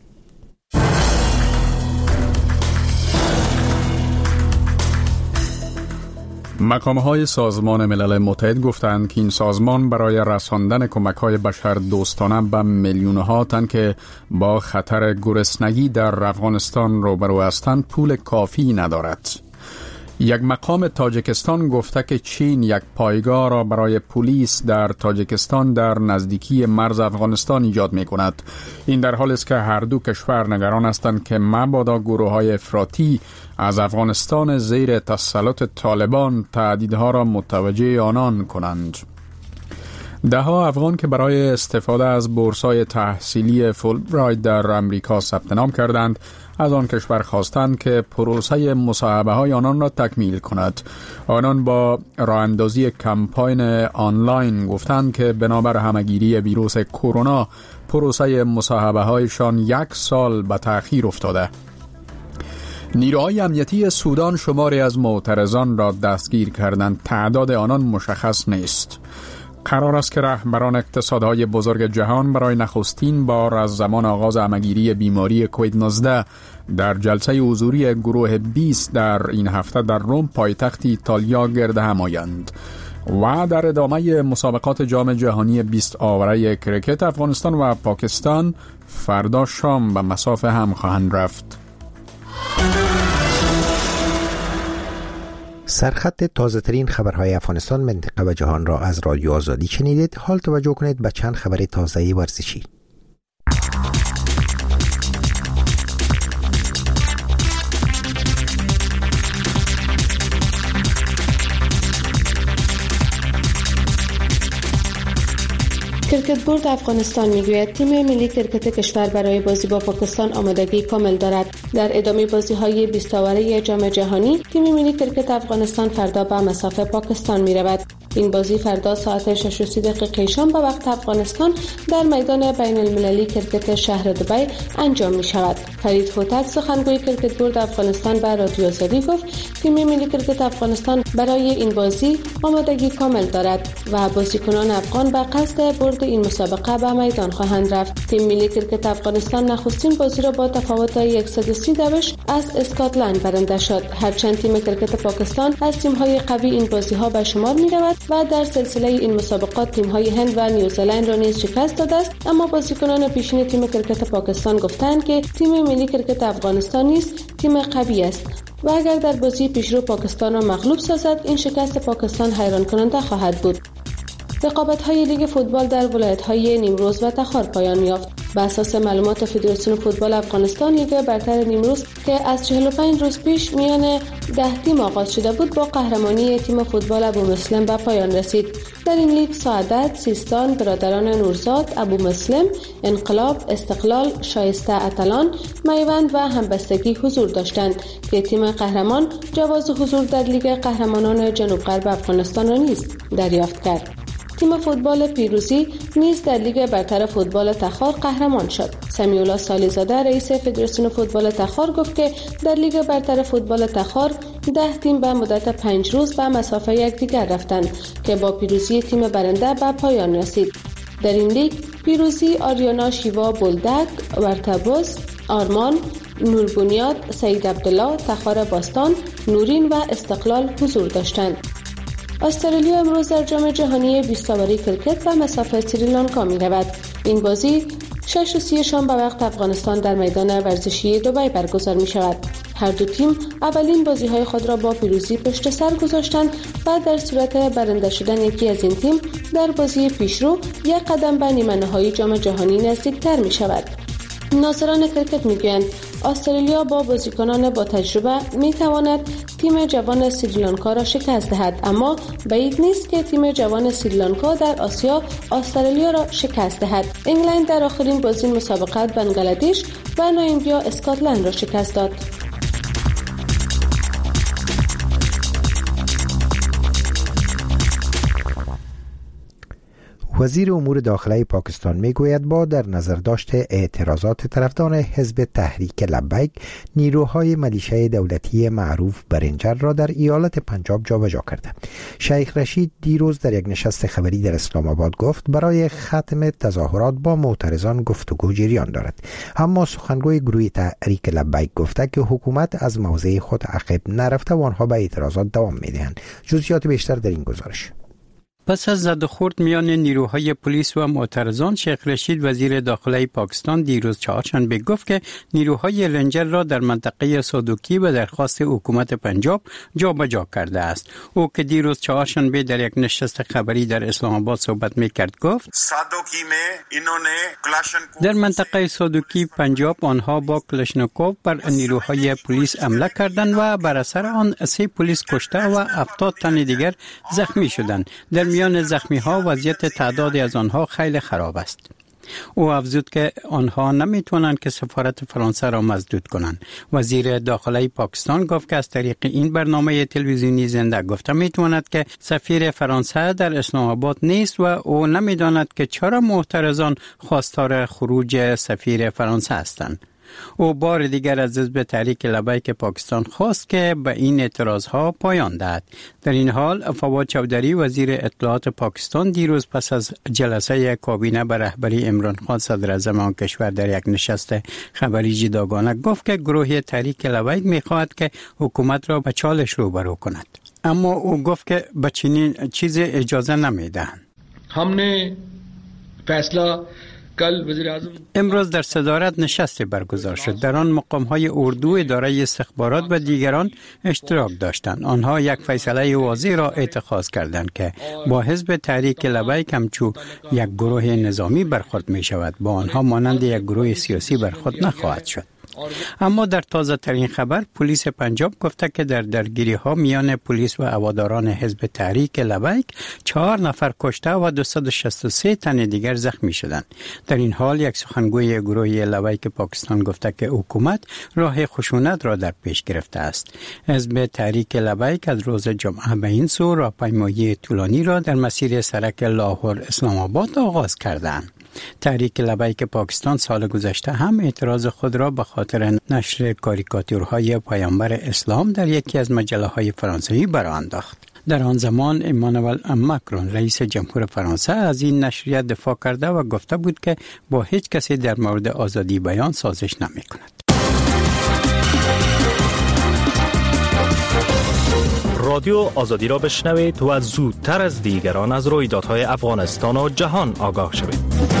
مقام‌های سازمان ملل متحد گفتند که این سازمان برای رساندن کمک‌های بشر دوستانه به میلیون‌ها تن که با خطر گرسنگی در افغانستان روبرو هستند پول کافی ندارد. یک مقام تاجیکستان گفته که چین یک پایگاه را برای پلیس در تاجیکستان در نزدیکی مرز افغانستان ایجاد می‌کند. این در حالی است که هر دو کشور نگران هستند که مبادا گروه‌های افراطی از افغانستان زیر تسلط طالبان تهدیدها را متوجه آنان کنند. ده‌ها افغان که برای استفاده از بورس‌های تحصیلی فولبرایت در امریکا ثبت نام کردند از آن کشور خواستند که پروسه مصاحبه‌های آنان را تکمیل کند. آنان با راه اندازی کمپاین آنلاین گفتند که بنابر همه‌گیری ویروس کرونا پروسه مصاحبه‌هایشان 1 سال به تأخیر افتاده. نیروهای امنیتی سودان شماری از معترضان را دستگیر کردند. تعداد آنان مشخص نیست. قرار است که رهبران اقتصادهای بزرگ جهان برای نخستین بار از زمان آغاز همه‌گیری بیماری کووید 19 در جلسه حضوری گروه 20 در این هفته در روم پایتخت ایتالیا گرد هم آیند. و در ادامه مسابقات جام جهانی 20 آوره کرکت افغانستان و پاکستان فردا شام به مسافه هم خواهند رفت. سرخط تازه ترین خبرهای افغانستان، منطقه و جهان را از رادیو آزادی شنیدید. حال توجه کنید به چند خبر تازه ورزشی. کرکت بورد افغانستان میگوید تیم ملی کرکت کشور برای بازی با پاکستان آمادگی کامل دارد. در ادامه بازی‌های 20 آوره جام جهانی، تیم ملی کرکت افغانستان فردا به مسافه پاکستان می‌رود. این بازی فردا ساعت 6:30 شام به وقت افغانستان در میدان بین المللی کرکت شهر دبی انجام می شود. فرید هوتک سخنگوی کرکت بورد افغانستان به رادیو آزادی گفت تیم ملی کرکت افغانستان برای این بازی آمادگی کامل دارد و بازیکنان افغان به قصد برد این مسابقه به میدان خواهند رفت. تیم ملی کرکت افغانستان نخستین بازی را با تفاوت 130 دوش از اسکاتلند برنده شد. هرچند تیم کرکت پاکستان از تیم‌های قوی این بازی‌ها به شمار می‌رود و در سلسله این مسابقات تیم‌های هند و نیوزلند را نیز شکست داده است، اما بازیکنان پیشین تیم کرکت پاکستان گفتند که تیم ملی کرکت افغانستان نیز تیم قوی است و اگر در بازی پیشرو پاکستان را مغلوب سازد این شکست پاکستان حیران کننده خواهد بود. رقابت‌های لیگ فوتبال در ولایت‌های نیمروز و تخار پایان یافت. بر اساس معلومات فدراسیون فوتبال افغانستان، لیگ برتر نیمروز که از 45 روز پیش میان 10 تیم آغاز شده بود با قهرمانی تیم فوتبال ابو مسلم به پایان رسید. در این لیگ سعادت، سیستان، برادران نورزاد، ابو مسلم، انقلاب، استقلال، شایسته اتلان، میوند و همبستگی حضور داشتند که تیم قهرمان جواز حضور در لیگ قهرمانان جنوب غرب افغانستان را نیز دریافت کرد. تیم فوتبال پیروزی نیز در لیگ برتر فوتبال تخار قهرمان شد. سمیعالله سالیزاده رئیس فدراسیون فوتبال تخار گفت که در لیگ برتر فوتبال تخار 10 تیم به مدت 5 روز به مسافه یکدیگر رفتند که با پیروزی تیم برنده به پایان رسید. در این لیگ پیروزی آریانا شیوا بولدک، ورتبوس، آرمان، نوربنیاد، سید عبدالله، تخار باستان، نورین و استقلال حضور داشتند. استرالیا امروز در جام جهانی 20 اوری کرکت به مسافت سریلانکا می رود. این بازی 6:30 شام به وقت افغانستان در میدان ورزشی دبی برگزار می شود. هر دو تیم اولین بازی‌های خود را با پیروزی پشت سر گذاشتند و در صورت برنده شدن یکی از این تیم در بازی پیشرو یک قدم به نیمه نهایی جام جهانی نزدیکتر می شود. ناظران کرکت میگویند استرالیا با بازیکنان با تجربه میتواند تیم جوان سریلانکا را شکست دهد، اما بعید نیست که تیم جوان سریلانکا در آسیا استرالیا را شکست دهد. انگلند در آخرین بازی مسابقه بنگلادش و نامبیا اسکاتلند را شکست داد. وزیر امور داخلی پاکستان میگوید با در نظر داشت اعتراضات طرفداران حزب تحریک لبیک، نیروهای ملیشه دولتی معروف برنجر را در ایالت پنجاب جابجا کرده. شیخ رشید دیروز در یک نشست خبری در اسلام آباد گفت برای ختم تظاهرات با معترضان گفتگو جریان دارد، اما سخنگوی گروه تحریک لبیک گفته که حکومت از موضع خود عقب نرفته و آنها به اعتراضات دوام میدهند. جزئیات بیشتر در این گزارش. پس از زد و خورد میان نیروهای پلیس و معترضان، شیخ رشید وزیر داخلی پاکستان دیروز چهارشنبه گفت که نیروهای رنجر را در منطقه سادوکی به درخواست حکومت پنجاب جابجا کرده است. او که دیروز چهارشنبه در یک نشست خبری در اسلام آباد صحبت میکرد گفت در منطقه سادوکی پنجاب آنها با کلاشینکوف بر نیروهای پلیس حمله کردند و بر اثر آن 3 پلیس کشته و 70 تن دیگر زخمی شدند. در میان زخمی ها وضعیت تعدادی از آنها خیلی خراب است. او افزود که آنها نمیتونند که سفارت فرانسه را مسدود کنند. وزیر داخلی پاکستان گفت که از طریق این برنامه تلویزیونی زنده گفته میتواند که سفیر فرانسه در اسلام آباد نیست و او نمیداند که چرا معترضان خواستار خروج سفیر فرانسه هستند. او بار دیگر از حزب تحریک لبیک پاکستان خواست که به این اعتراضها پایان دهد. در این حال فواد چودری وزیر اطلاعات پاکستان دیروز پس از جلسه کابینه به رهبری عمران خان صدر اعظم آن کشور در یک نشست خبری جداگانه گفت که گروه تحریک لبیک می‌خواهد که حکومت را به چالش روبرو کند، اما او گفت که به چنین چیزی اجازه نمی‌دهند. हमने फैसला امروز در صدارت نشستی برگزار شد. در آن مقام‌های اردو، اداره استخبارات و دیگران اشتراک داشتند. آنها یک فیصله واضح را اتخاذ کردند که با حزب تحریک لبیک همچون یک گروه نظامی برخورد می شود، با آنها مانند یک گروه سیاسی برخورد نخواهد شد. اما در تازه ترین خبر پلیس پنجاب گفته که در درگیری ها میان پلیس و هواداران حزب تحریک لبیک 4 نفر کشته و 263 تن دیگر زخمی شدند. در این حال یک سخنگوی گروه لبیک پاکستان گفته که حکومت راه خشونت را در پیش گرفته است. حزب تحریک لبیک از روز جمعه به این سو راهپیمایی طولانی را در مسیر سرک لاهور اسلام آباد آغاز کردند. تحریک لبیک پاکستان سال گذشته هم اعتراض خود را به خاطر نشر کاریکاتورهای پیامبر اسلام در یکی از مجله‌های فرانسوی برآ انداخت. در آن زمان امانوئل ماکرون رئیس جمهور فرانسه از این نشریه دفاع کرده و گفته بود که با هیچ کسی در مورد آزادی بیان سازش نمی‌کند. رادیو آزادی را بشنوید و زودتر از دیگران از رویدادهای افغانستان و جهان آگاه شوید.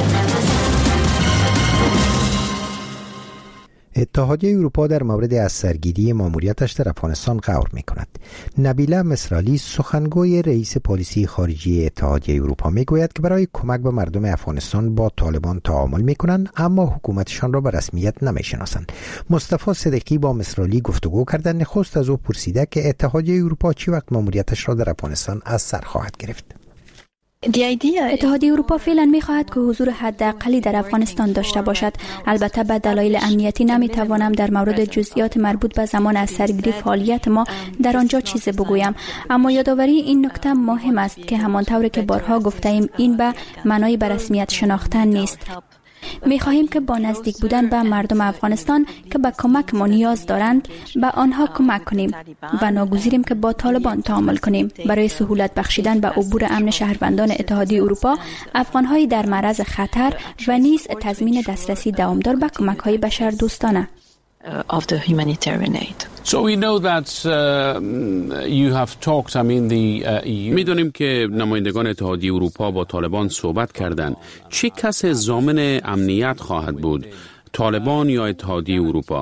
اتحادیه اروپا در مورد از سرگیری ماموریتش در افغانستان غور می‌کند. نبیله مصرالی سخنگوی رئیس پالیسی خارجی اتحادیه اروپا میگوید که برای کمک به مردم افغانستان با طالبان تعامل می‌کنند، اما حکومتشان را به رسمیت نمی‌شناسند. مصطفی صدیقی با مصرالی گفتگو کرده. نخست از او پرسیده که اتحادیه اروپا چی وقت ماموریتش را در افغانستان از سر خواهد گرفت. اتحادیه اروپا فعلا می‌خواهد که حضور حداقلی در افغانستان داشته باشد. البته به دلایل امنیتی نمی‌توانم در مورد جزئیات مربوط به زمان از سرگیری فعالیت ما در آنجا چیزی بگویم، اما یادآوری این نکته مهم است که همانطور که بارها گفته‌ایم این به معنای به رسمیت شناختن نیست. می‌خواهیم که با نزدیک بودن به مردم افغانستان که به کمک ما نیاز دارند به آنها کمک کنیم و ناگزیریم که با طالبان تعامل کنیم برای سهولت بخشیدن به عبور امن شهروندان اتحادیه اروپا، افغان‌های در معرض خطر و نیز تضمین دسترسی دوامدار به کمک‌های بشردوستانه. می‌دانیم که نمایندگان اتحادیه اروپا با طالبان صحبت کردند. چه کسی ضامن امنیت خواهد بود؟ طالبان یا اتحادیه اروپا؟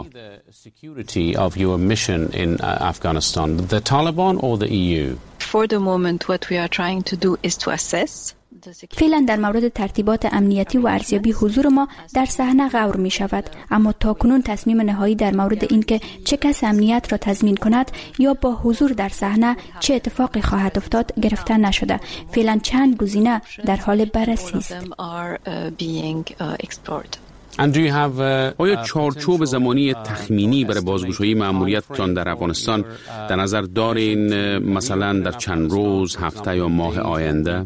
فعلا در مورد ترتیبات امنیتی و ارزیابی حضور ما در صحنه غور می شود، اما تاکنون تصمیم نهایی در مورد اینکه چه کس امنیت را تضمین کند یا با حضور در صحنه چه اتفاقی خواهد افتاد گرفته نشده. فعلا چند گزینه در حال بررسی است. آیا چارچوب زمانی تخمینی برای بازگشایی مأموریتتان در افغانستان در نظر دارین، مثلا در چند روز، هفته یا ماه آینده؟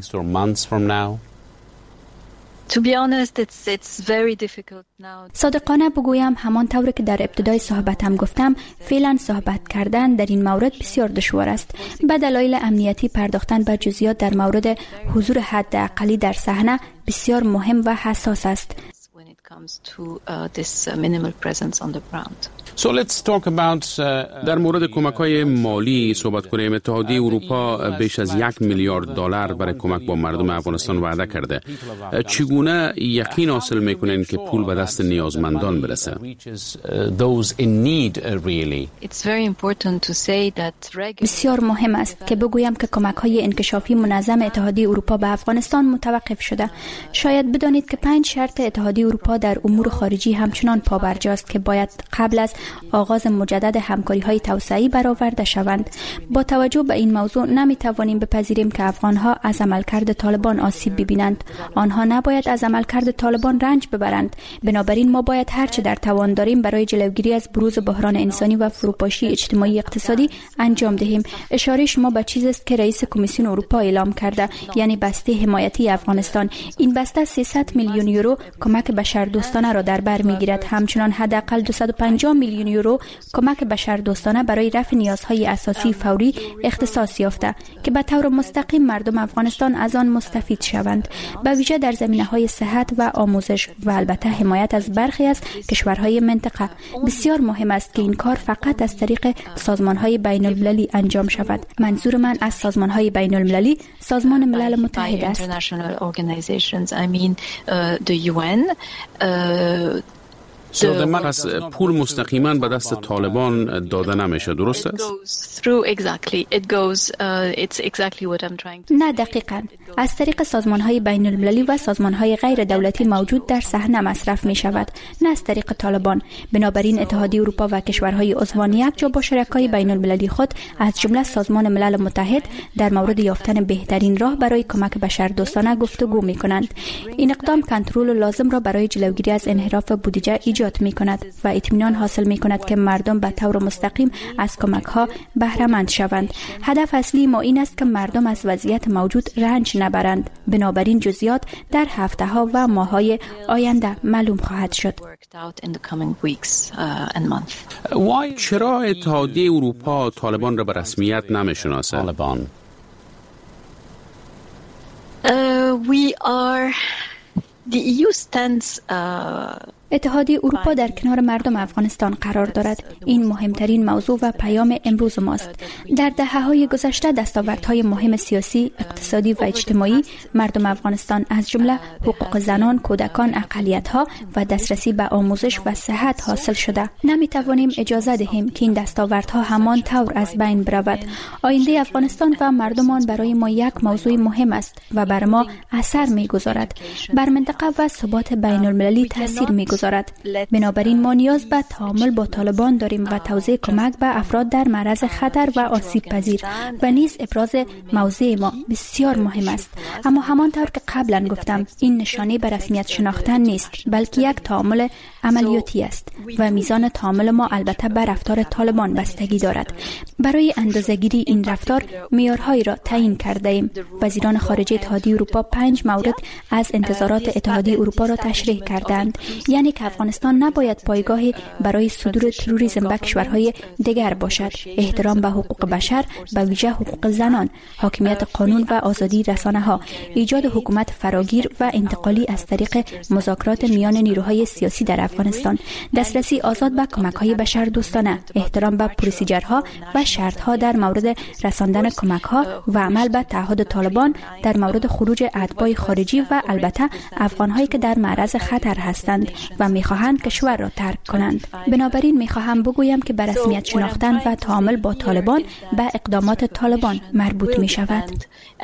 صادقانه بگویم همان طور که در ابتدای صحبتم گفتم، فعلا صحبت کردن در این مورد بسیار دشوار است. به دلایل امنیتی پرداختن به جزئیات در مورد حضور حداقلی در صحنه بسیار مهم و حساس است. در مورد کمک‌های مالی صحبت کنیم. اتحادیه اروپا بیش از $1 میلیارد برای کمک با مردم افغانستان وعده کرده. چگونه یقین حاصل می‌کنین که پول به دست نیازمندان برسه؟ بسیار مهم است که بگویم که کمک‌های انکشافی منظم اتحادیه اروپا به افغانستان متوقف شده. شاید بدانید که 5 شرط اتحادیه اروپا در امور خارجی همچنان پابرجاست که باید قبل از آغاز مجدد همکاری‌های توسعه‌ای برآورده شوند. با توجه به این موضوع نمی‌توانیم بپذیریم که افغان‌ها از عملکرد طالبان آسیب ببینند. آنها نباید از عملکرد طالبان رنج ببرند. بنابراین ما باید هر چه در توان داریم برای جلوگیری از بروز بحران انسانی و فروپاشی اجتماعی اقتصادی انجام دهیم. اشاره شما به چیزی است که رئیس کمیسیون اروپا اعلام کرده، یعنی بسته حمایتی افغانستان. این بسته 300 میلیون یورو کمک بشردوستانه را در بر می‌گیرد. همچنین حداقل 250 میلیون یورو کمک بشردوستانه برای رفع نیازهای اساسی فوری اختصاص یافته که به طور مستقیم مردم افغانستان از آن مستفید شوند، به ویژه در زمینه‌های صحت و آموزش و البته حمایت از برخی از کشورهای منطقه. بسیار مهم است که این کار فقط از طریق سازمان‌های بین‌المللی انجام شود. منظور من از سازمان‌های بین‌المللی سازمان ملل متحد است. پس پول مستقیما به دست طالبان داده نمیشه، درست است؟ نه، دقیقاً از طریق سازمان‌های بین‌المللی و سازمان‌های غیر دولتی موجود در صحنه مصرف می‌شود، نه از طریق طالبان. بنابراین اتحادیه اروپا و کشورهای عضوان یکجا با شرکای بین‌المللی خود از جمله سازمان ملل متحد در مورد یافتن بهترین راه برای کمک بشردوستانه گفتگو می‌کنند. این اقدام کنترل لازم را برای جلوگیری از انحراف بودجه ایجاد می‌کند و اطمینان حاصل می‌کند که مردم به طور مستقیم از کمک‌ها بهره مند شوند. هدف اصلی ما این است که مردم از وضعیت موجود رنج نبرند. بنابراین جزئیات در هفته‌ها و ماه‌های آینده معلوم خواهد شد. چرا اتحادیه اروپا طالبان را به رسمیت نمی‌شناسد؟ اتحادیه اروپا در کنار مردم افغانستان قرار دارد. این مهمترین موضوع و پیام امروز ماست. در دهه‌های گذشته دستاوردهای مهم سیاسی، اقتصادی و اجتماعی مردم افغانستان از جمله حقوق زنان، کودکان، اقلیت‌ها و دسترسی به آموزش و صحت حاصل شده. نمی‌توانیم اجازه دهیم که این دستاوردها همان طور از بین برود. آینده افغانستان و مردمان برای ما یک موضوع مهم است و بر ما اثر می‌گذارد. بر منطقه و ثبات بین‌المللی تاثیر می‌گذارد. بنابراین ما نیاز به تعامل با طالبان داریم و توزیع کمک به افراد در معرض خطر و آسیب پذیر و نیز ابراز موضع ما بسیار مهم است. اما همانطور که قبلا گفتم، این نشانه به رسمیت شناختن نیست، بلکه یک تعامل عملیاتی است و میزان تعامل ما البته به رفتار طالبان بستگی دارد. برای اندازه‌گیری این رفتار معیارهایی را تعیین کرده ایم. وزیران خارجه اتحادیه اروپا 5 مورد از انتظارات اتحادیه اروپا را تشریح کردند، یعنی اینه که افغانستان نباید پایگاهی برای صدور تروریسم به کشورهای دیگر باشد. احترام به حقوق بشر، به ویژه حقوق زنان، حاکمیت قانون و آزادی رسانه‌ها، ایجاد حکومت فراگیر و انتقالی از طریق مذاکرات میان نیروهای سیاسی در افغانستان، دسترسی آزاد به کمک‌های بشردوستانه، احترام به پروسیجرها و شرط‌ها در مورد رساندن کمک‌ها و عمل به تعهد طالبان در مورد خروج اتباع خارجی و البته افغان‌هایی که در معرض خطر هستند و می‌خواهند کشور را ترک کنند. بنابراین می‌خواهم بگویم که به رسمیت شناختن و تعامل با طالبان به اقدامات طالبان مربوط می‌شود.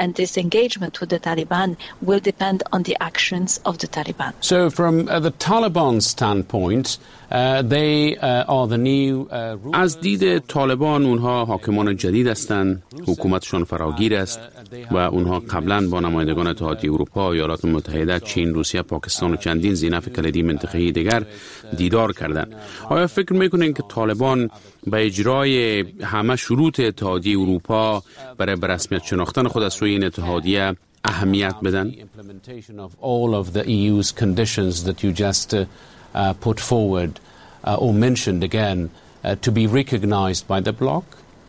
So from the Taliban standpoint, از دید طالبان اونها حاکمان جدید هستند، حکومتشان فراگیر است و اونها قبلا با نمایندگان اتحادیه اروپا، ایالات متحده، چین، روسیه، پاکستان و چندین ذی‌نفع کلیدی منطقه‌ای دیگر دیدار کردند. آیا فکر میکنین که طالبان به اجرای همه شروط اتحادیه اروپا برای به رسمیت شناختن خود از سوی این اتحادیه اهمیت بدن؟ Put forward or mentioned again to be recognized by the bloc?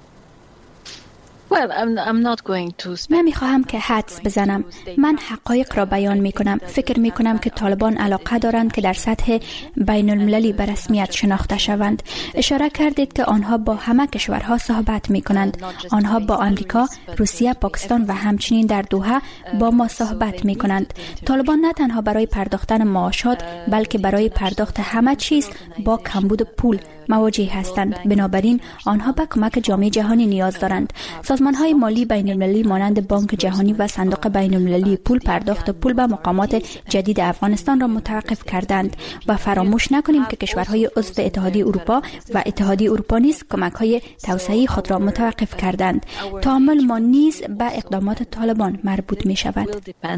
من میخواهم که حدس بزنم. من حقایق را بیان میکنم. فکر میکنم که طالبان علاقه دارند که در سطح بین المللی به رسمیت شناخته شوند. اشاره کردید که آنها با همه کشورها صحبت میکنند. آنها با آمریکا، روسیه، پاکستان و همچنین در دوحه با ما صحبت میکنند. طالبان نه تنها برای پرداختن معاشات بلکه برای پرداخت همه چیز با کمبود پول مواجه هستند. بنابراین آنها به کمک جامعه جهانی نیاز دارند. سازمان‌های مالی بین‌المللی مانند بانک جهانی و صندوق بین‌المللی پول پرداخت پول به مقامات جدید افغانستان را متوقف کردند و فراموش نکنیم که کشورهای عضو اتحادیه اروپا و اتحادیه اروپا نیز کمک‌های توسعه‌ای خود را متوقف کردند. تعامل ما نیز به اقدامات طالبان مربوط می‌شود.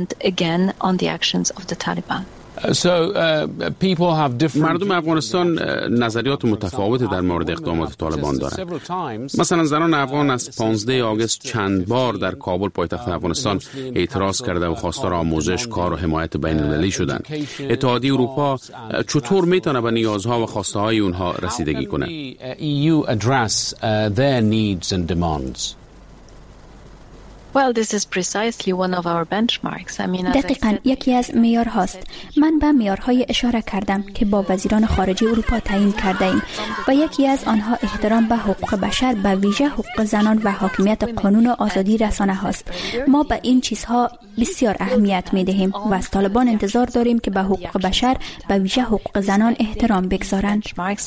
مردم افغانستان نظریات متفاوتی در مورد اقدامات طالبان دارند. مثلا زنان افغان از 15 آگوست چند بار در کابل پایتخت افغانستان اعتراض کرده و خواستار آموزش، کار و حمایت بین‌المللی شدند. اتحادیه اروپا چطور میتونه به نیازها و خواسته های اونها رسیدگی کنه؟ دقیقاً یکی از معیارهاست. من به معیارهای اشاره کردم که با وزیران خارجه اروپا تعیین کرده ایم و یکی از آنها احترام به حقوق بشر، به ویژه حقوق زنان و حاکمیت قانون و آزادی رسانه هاست. ما به این چیزها بسیار اهمیت می دهیم و از طالبان انتظار داریم که به حقوق بشر، به ویژه حقوق زنان احترام بگذارند.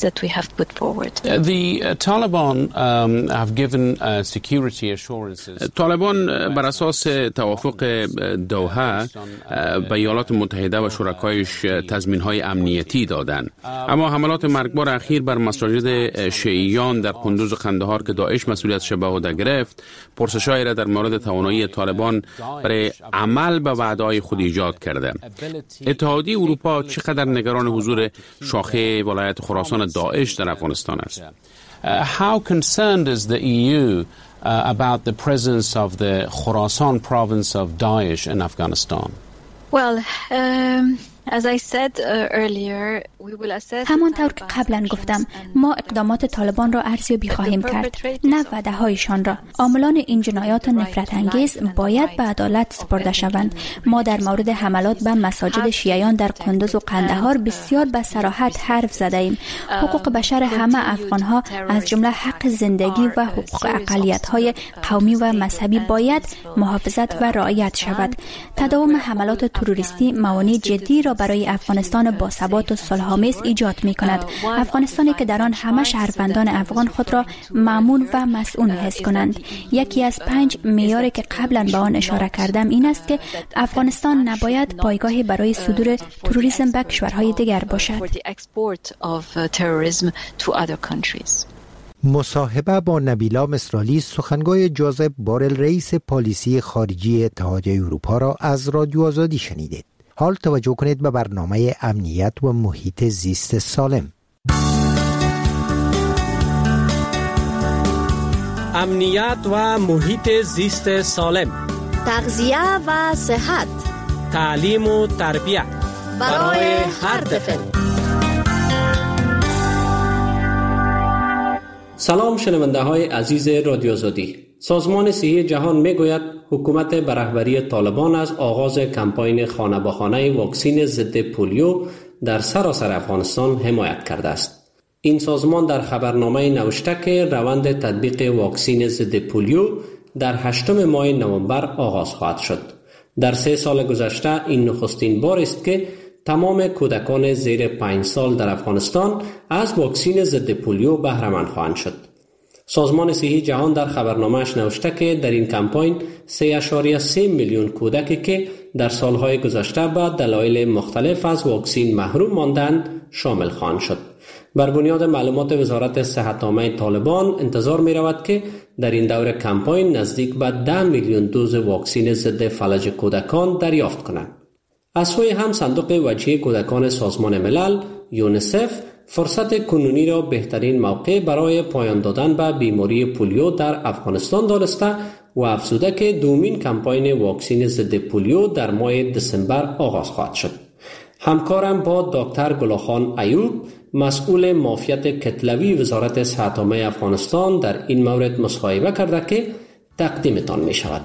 طالبان بر اساس توافق دوحه به ایالات متحده و شرکایش تضمین‌های امنیتی دادند، اما حملات مرگبار اخیر بر مساجد شیعیان در قندوز و قندهار که داعش مسئولیتش به عهده گرفت، پرسش‌هایی را در مورد توانایی طالبان برای عمل به وعده‌های خود ایجاد کرده. اتحادیه اروپا چقدر نگران حضور شاخه ولایت خراسان داعش در افغانستان است؟ How concerned is the EU about the presence of the Khorasan province of Daesh in Afghanistan? Well, همانطور که قبلا گفتم، ما اقدامات طالبان را ارزیابی خواهیم کرد، نه وعده هایشان را. عاملان این جنایات نفرت انگیز باید به عدالت سپرده شوند. ما در مورد حملات به مساجد شیعیان در قندوز و قندهار بسیار به صراحت حرف زده ایم. حقوق بشر همه افغانها از جمله حق زندگی و حقوق اقلیت‌های قومی و مذهبی باید محافظت و رعایت شود. تداوم حملات تروریستی موانع جدی را برای افغانستان با ثبات و صلح‌آمیز ایجاد می‌کند. افغانستانی که در آن همه شهروندان افغان خود را مأمون و مسئول حس کنند. یکی از 5 معیاری که قبلا به آن اشاره کردم این است که افغانستان نباید پایگاهی برای صدور تروریسم به کشورهای دیگر باشد. مصاحبه با نبیلا مصرالی، سخنگوی جوزف بورل رئیس پالیسی خارجی اتحادیه اروپا را از رادیو آزادی شنیدید. حال توجه کنید به برنامه امنیت و محیط زیست سالم. امنیت و محیط زیست سالم، تغذیه و صحت، تعلیم و تربیت برای هر طفل. سلام شنونده های عزیز رادیو آزادی. سازمان صحی جهان می گوید حکومت به رهبری طالبان از آغاز کمپاین خانه به خانه واکسین ضد پولیو در سراسر افغانستان حمایت کرده است. این سازمان در خبرنامه نوشته که روند تطبیق واکسین ضد پولیو در 8 ماه نوامبر آغاز خواهد شد. در 3 سال گذشته این نخستین بار است که تمام کودکان زیر 5 سال در افغانستان از واکسین ضد پولیو بهره مند خواهند شد. سازمان صحی جهان در خبرنامه‌اش نوشته که در این کمپاین 3.3 میلیون کودکی که در سالهای گذشته به دلایل مختلف از واکسین محروم ماندند شامل خواهند شد. بر بنیاد معلومات وزارت صحت عامه طالبان انتظار می رود که در این دور کمپاین نزدیک به 10 میلیون دوز واکسین ضد فلج کودکان دریافت کنند. از سوی هم صندوق وجهی کودکان سازمان ملل یونیسف فرصت کنونی را بهترین موقع برای پایان دادن به بیماری پولیو در افغانستان دانسته و افزوده که دومین کمپاین واکسین ضد پولیو در ماه دسامبر آغاز خواهد شد. همکارم با دکتر گلاخان ایوب مسئول معافیت کتلوی وزارت صحت عامه افغانستان در این مورد مصاحبه کرده که تقدیمتان می شود.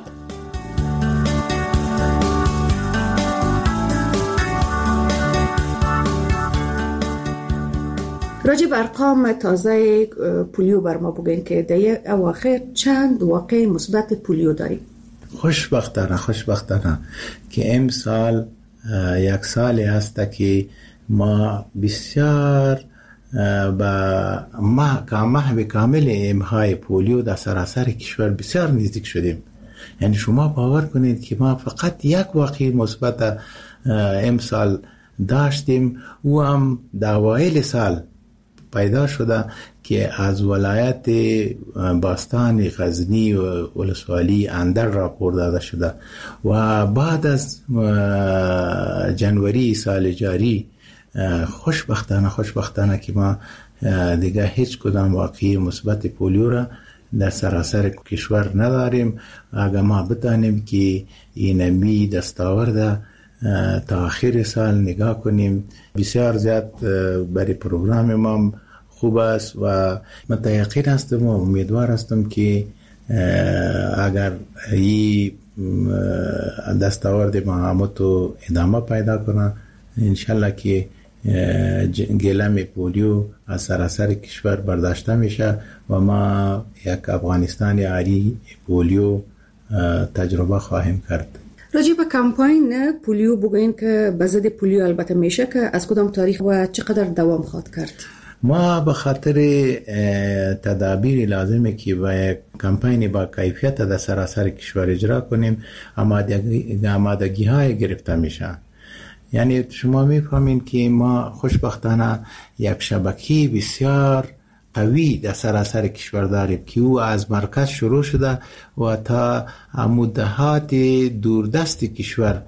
راجع به ارقام تازه پولیو بر ما بگین که در اواخر چند واقع مثبت پولیو داریم؟ خوشبختانه که امسال یک سالی هست که ما بسیار با محو کامل امهای پولیو در سراسر کشور بسیار نزدیک شدیم. یعنی شما باور کنید که ما فقط یک واقع مثبت امسال داشتیم و هم در اوایل سال پیدا شده که از ولایت باستان غزنی و ولسوالی اندر راپور داده شده و بعد از جنوری سال جاری خوشبختانه که ما دیگه هیچ کدام واقعی مثبت پولیو را در سراسر کشور نداریم. اگر ما بتانیم که اینمی دستاورده تا آخر سال نگاه کنیم بسیار زیاد برای پروگرام ما خوب است و متیقن هستم و امیدوار هستم که اگر این دستاورد ما تو ادامه پیدا کنه انشالله که گلم پولیو از سراسر کشور برداشته میشه و ما یک افغانستان عالی پولیو تجربه خواهیم کرد. راجع به کمپاین پولیو بگوین که به ضد پولیو البته میشه که از کدام تاریخ و چقدر دوام خواهد کرد؟ ما به خاطر تدابیر لازمه که با یک کمپاین با کیفیت در سراسر کشور اجرا کنیم آمادگی های گرفته میشه. یعنی شما میفهمین که ما خوشبختانه یک شبکه بسیار قوی در سراسر کشور داریم که او از مرکز شروع شده و تا مدهات دوردست کشور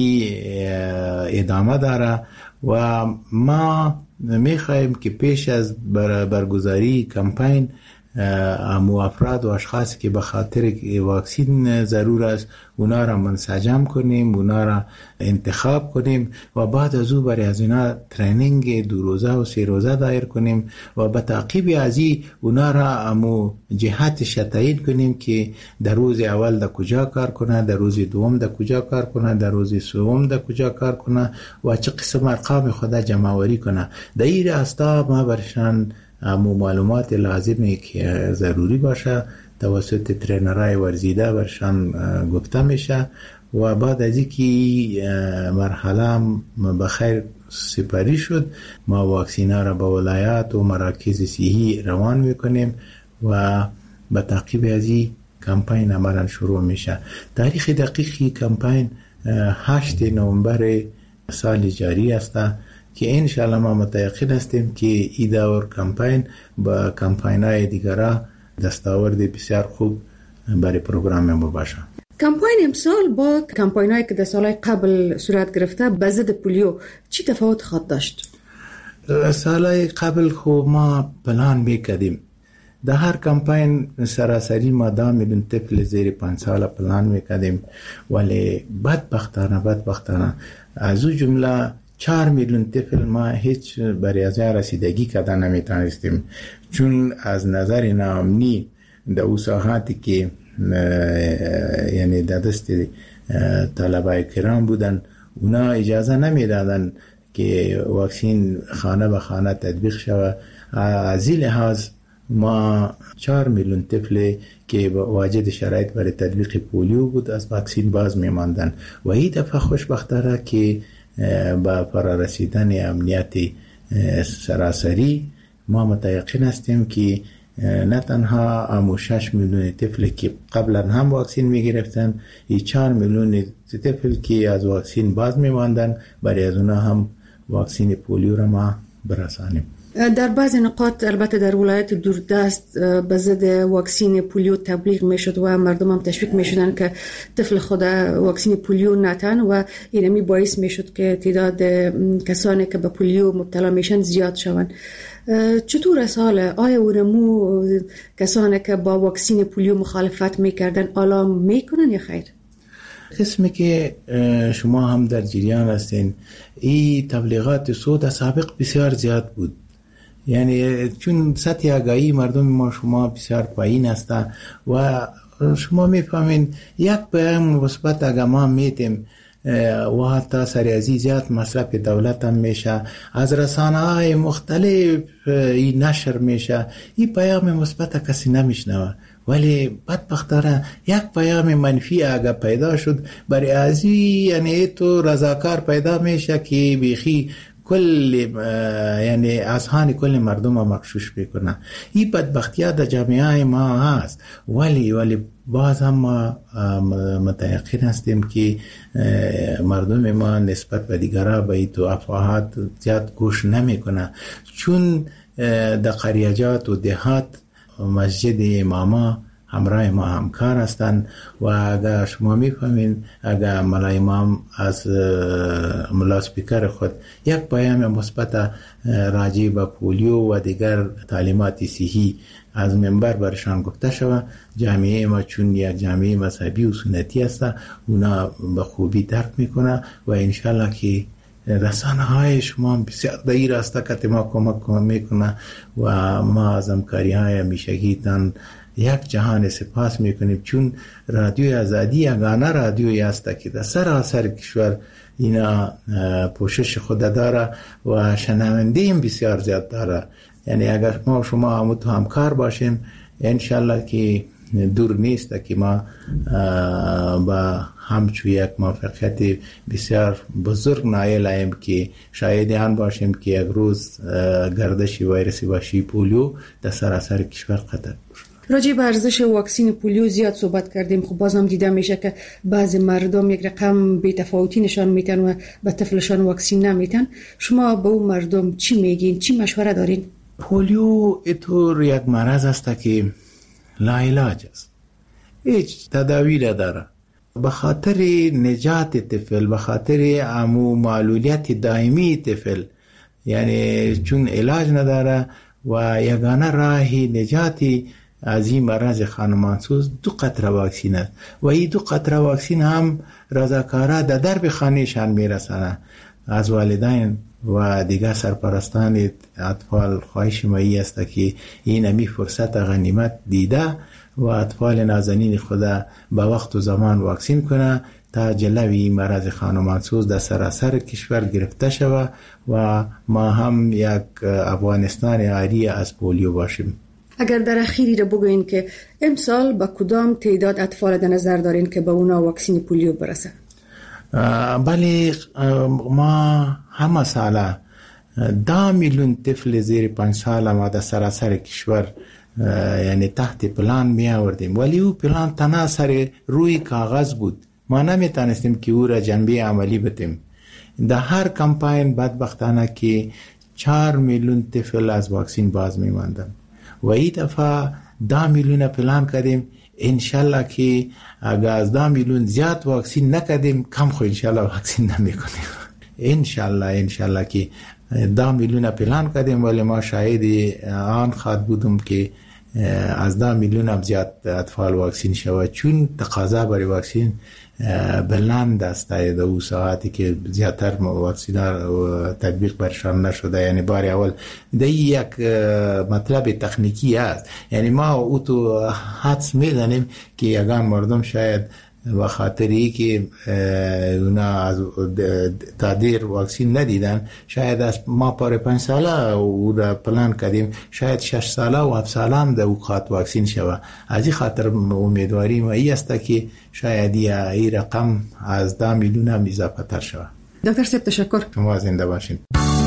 ادامه داره و ما میخواهیم که پیش از برگزاری کمپاین افراد و اشخاصی که به خاطر واکسین ضرور است اونا را منسجم کنیم، اونا را انتخاب کنیم و بعد از او برای از اینا ترینینگ 2 روزه و 3 روزه دایر کنیم و به تعقیب از این اونا را جهتش تعیین کنیم که در روز اول در کجا کار کنه، در روز دوم در کجا کار کنه، در روز سوم در کجا کار کنه و چه قسم ارقام خود جمع آوری کنه. در این راستا ما برشان معلومات لازمی که ضروری باشه توسط ترینرهای ورزیده برشان گفته میشه و بعد از اینکه مرحله بخیر سپاری شد ما واکسینا را به ولایات و مراکز صحی روان میکنیم و به تعقیب از این کمپاین عملا شروع میشه. تاریخ دقیقی کمپاین 8 نوامبر سال جاری است که انشاءالله ما متیقن هستیم که این دور کمپاین با کمپاین‌های دیگره دستاورد بسیار خوب برای پروگرام ما باشه. کمپاین امسال با کمپاین‌هایی که در سالهای قبل صورت گرفته به ضد پولیو چی تفاوت خواهد داشت؟ سالهای قبل خوب ما پلان میکردیم. در هر کمپاین سراسری ما 10 میلیون طفل زیر 5 سال پلان میکردیم ولی بدبختانه از او جمله 4 میلیون طفل ما هیچ برای از رسیدگی کردن نمیتونستیم، چون از نظر ناامنی در او ساحاتی که یعنی در دست طلبه کرام بودن اونا اجازه نمیدادن که واکسین خانه به خانه تطبیق شود. از این لحاظ ما 4 میلیون طفل که واجد شرایط برای تطبیق پولیو بود از واکسین باز میماندن و این دفعه خوشبختانه که با فرارسیدن امنیت سراسری ما متیقن هستیم که نه تنها 6 میلیون طفل که قبلا هم واکسین میگرفتن، این 4 میلیون طفل که از واکسین باز میماندن برای از اونا هم واکسین پولیو را ما برسانیم. در بعضی نقاط البته در ولایت دوردست به ضد واکسین پولیو تبلیغ میشد و مردم هم تشویق میشدن که طفل خود واکسین پولیو نتن و اینمی باعث میشد که تعداد کسانی که به پولیو مبتلا میشن زیاد شوند. چطور از حاله؟ آیا اونمو کسانی که با واکسین پولیو مخالفت میکردن آلام میکنن یا خیر؟ قسمی که شما هم در جریان هستین، این تبلیغات سود سابق بسیار زیاد بود، یعنی چون سطح آگاهی مردم ما شما بسیار پایین است و شما میفهمین یک پیام مثبت اگر ما میتیم و حتی سریعی زیاد مصرف دولت هم میشه، از رسانه های مختلف این نشر میشه، این پیام مثبت کسی نمیشنوه. ولی بدبختانه یک پیام منفی اگر پیدا شد برای ازی یعنی تو رضاکار پیدا میشه که بیخی کل یعنی اذهان کل مردم مغشوش بکنه. این بدبختیات در جامعه ما هست، ولی باز هم ما متیقن هستیم که مردم ما نسبت به دیگرها به این تو افواهات زیاد گوش نمیکنه، چون در قریجات و دهات مسجد اماما همراه ما همکار هستند و اگر شما میفهمین اگر ملا امام از ملا سپیکر خود یک پیام مثبت راجع به پولیو و دیگر تعلیمات صحی از منبر برشان گفته شود، جامعه ما چون یک جامعه مذهبی و سنتی است اونا به خوبی درک میکنه و انشالله که رسانه های شما بسیار دیر است که ما کمک میکنه و ما از همکاری های همیشگیتان یک جهان سپاس میکنیم، چون رادیوی آزادی یگانه رادیویی است که در سراسر کشور اینا پوشش خود داره و شنونده هم بسیار زیاد داره. یعنی اگر ما شما هم تو همکار باشیم انشالله که دور نیست که ما با همچون یک موفقیت بسیار بزرگ نایل ایم که شاید آن باشیم که یک روز گردش ویروس وحشی پولیو در سراسر کشور قطع بشه. راجع به ارزش واکسین پولیو زیاد صحبت کردیم، خب بازم دیده میشه که بعضی مردم یک رقم بی‌تفاوتی نشان میدن و به طفلشان واکسین نمیدن. شما به اون مردم چی میگین؟ چی مشوره دارین؟ پولیو اینطور یک مرض است که لاعلاج است، هیچ تداوی نداره. به خاطر نجات طفل، به خاطر معلولیت دائمی طفل، یعنی چون علاج نداره و یگانه راه نجاتی از این مرض خانمانسوز 2 قطره واکسین است و این 2 قطره واکسین هم رضاکارا در درب خانهشان میرسانه. از والدین و دیگر سرپرستان اطفال خواهش مایی است که این همی فرصت غنیمت دیده و اطفال نازنین خدا به وقت و زمان واکسین کنه تا جلوی مرض خانمانسوز در سراسر کشور گرفته شود و ما هم یک افغانستان عاری از پولیو باشیم. اگر در اخیری را بگوین که امسال با کدام تعداد اطفال در نظر دارین که به اونا واکسین پولیو برسه؟ بله، ما همه ساله 10 میلیون طفل زیر 5 سال ما در سراسر کشور یعنی تحت پلان می آوردیم، ولی او پلان تنها سر روی کاغذ بود، ما نمیتونستیم که او را جنبه عملی بدیم. در هر کمپاین بدبختانه که 4 میلیون طفل از واکسین باز می ماندن و این دفعه 10 میلیون پلان کردیم. انشالله که اگر از 10 میلیون زیاد واکسین نکردیم کم خو انشالله واکسین نمیکنیم. انشالله که 10 میلیون پلان کردیم، ولی ما شاید آن خواهد بودم که از 10 میلیون هم زیاد اطفال واکسین شود، چون تقاضا برای واکسین بلند است در او ساعتی که زیادتر واکسین تطبیق برشان نشده. یعنی بار اول ده یک مطلب تکنیکی است. یعنی ما او تو حدس میدانیم که یگان مردم شاید و خاطری که اونا از تادیر واکسین ندیدن، شاید از ما پر 5 ساله او را پلان کردیم شاید 6 ساله و 7 ساله هم در اوقات واکسین شود. از این خاطر امیدواری ما ای است که شاید این رقم از 10 میلیون هم اضافه تر شود. دکتر صاحب تشکر. شما زنده باشین.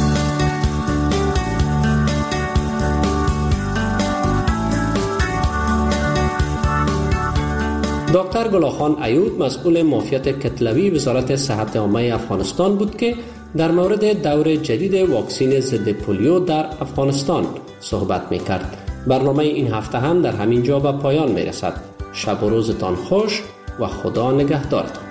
دکتر گلاخان ایوب مسئول معافیت کتلوی وزارت صحت عامه افغانستان بود که در مورد دور جدید واکسین ضد پولیو در افغانستان صحبت می‌کرد. برنامه این هفته هم در همین جا به پایان می‌رسد. شب و روزتان خوش و خدا نگهدارتان.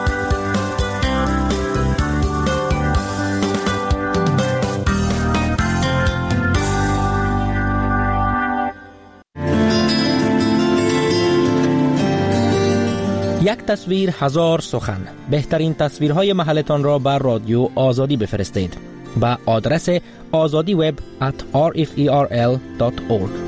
یک تصویر هزار سخن. بهترین تصویرهای محلتان را بر رادیو آزادی بفرستید. با آدرس azadiweb@rferl.org.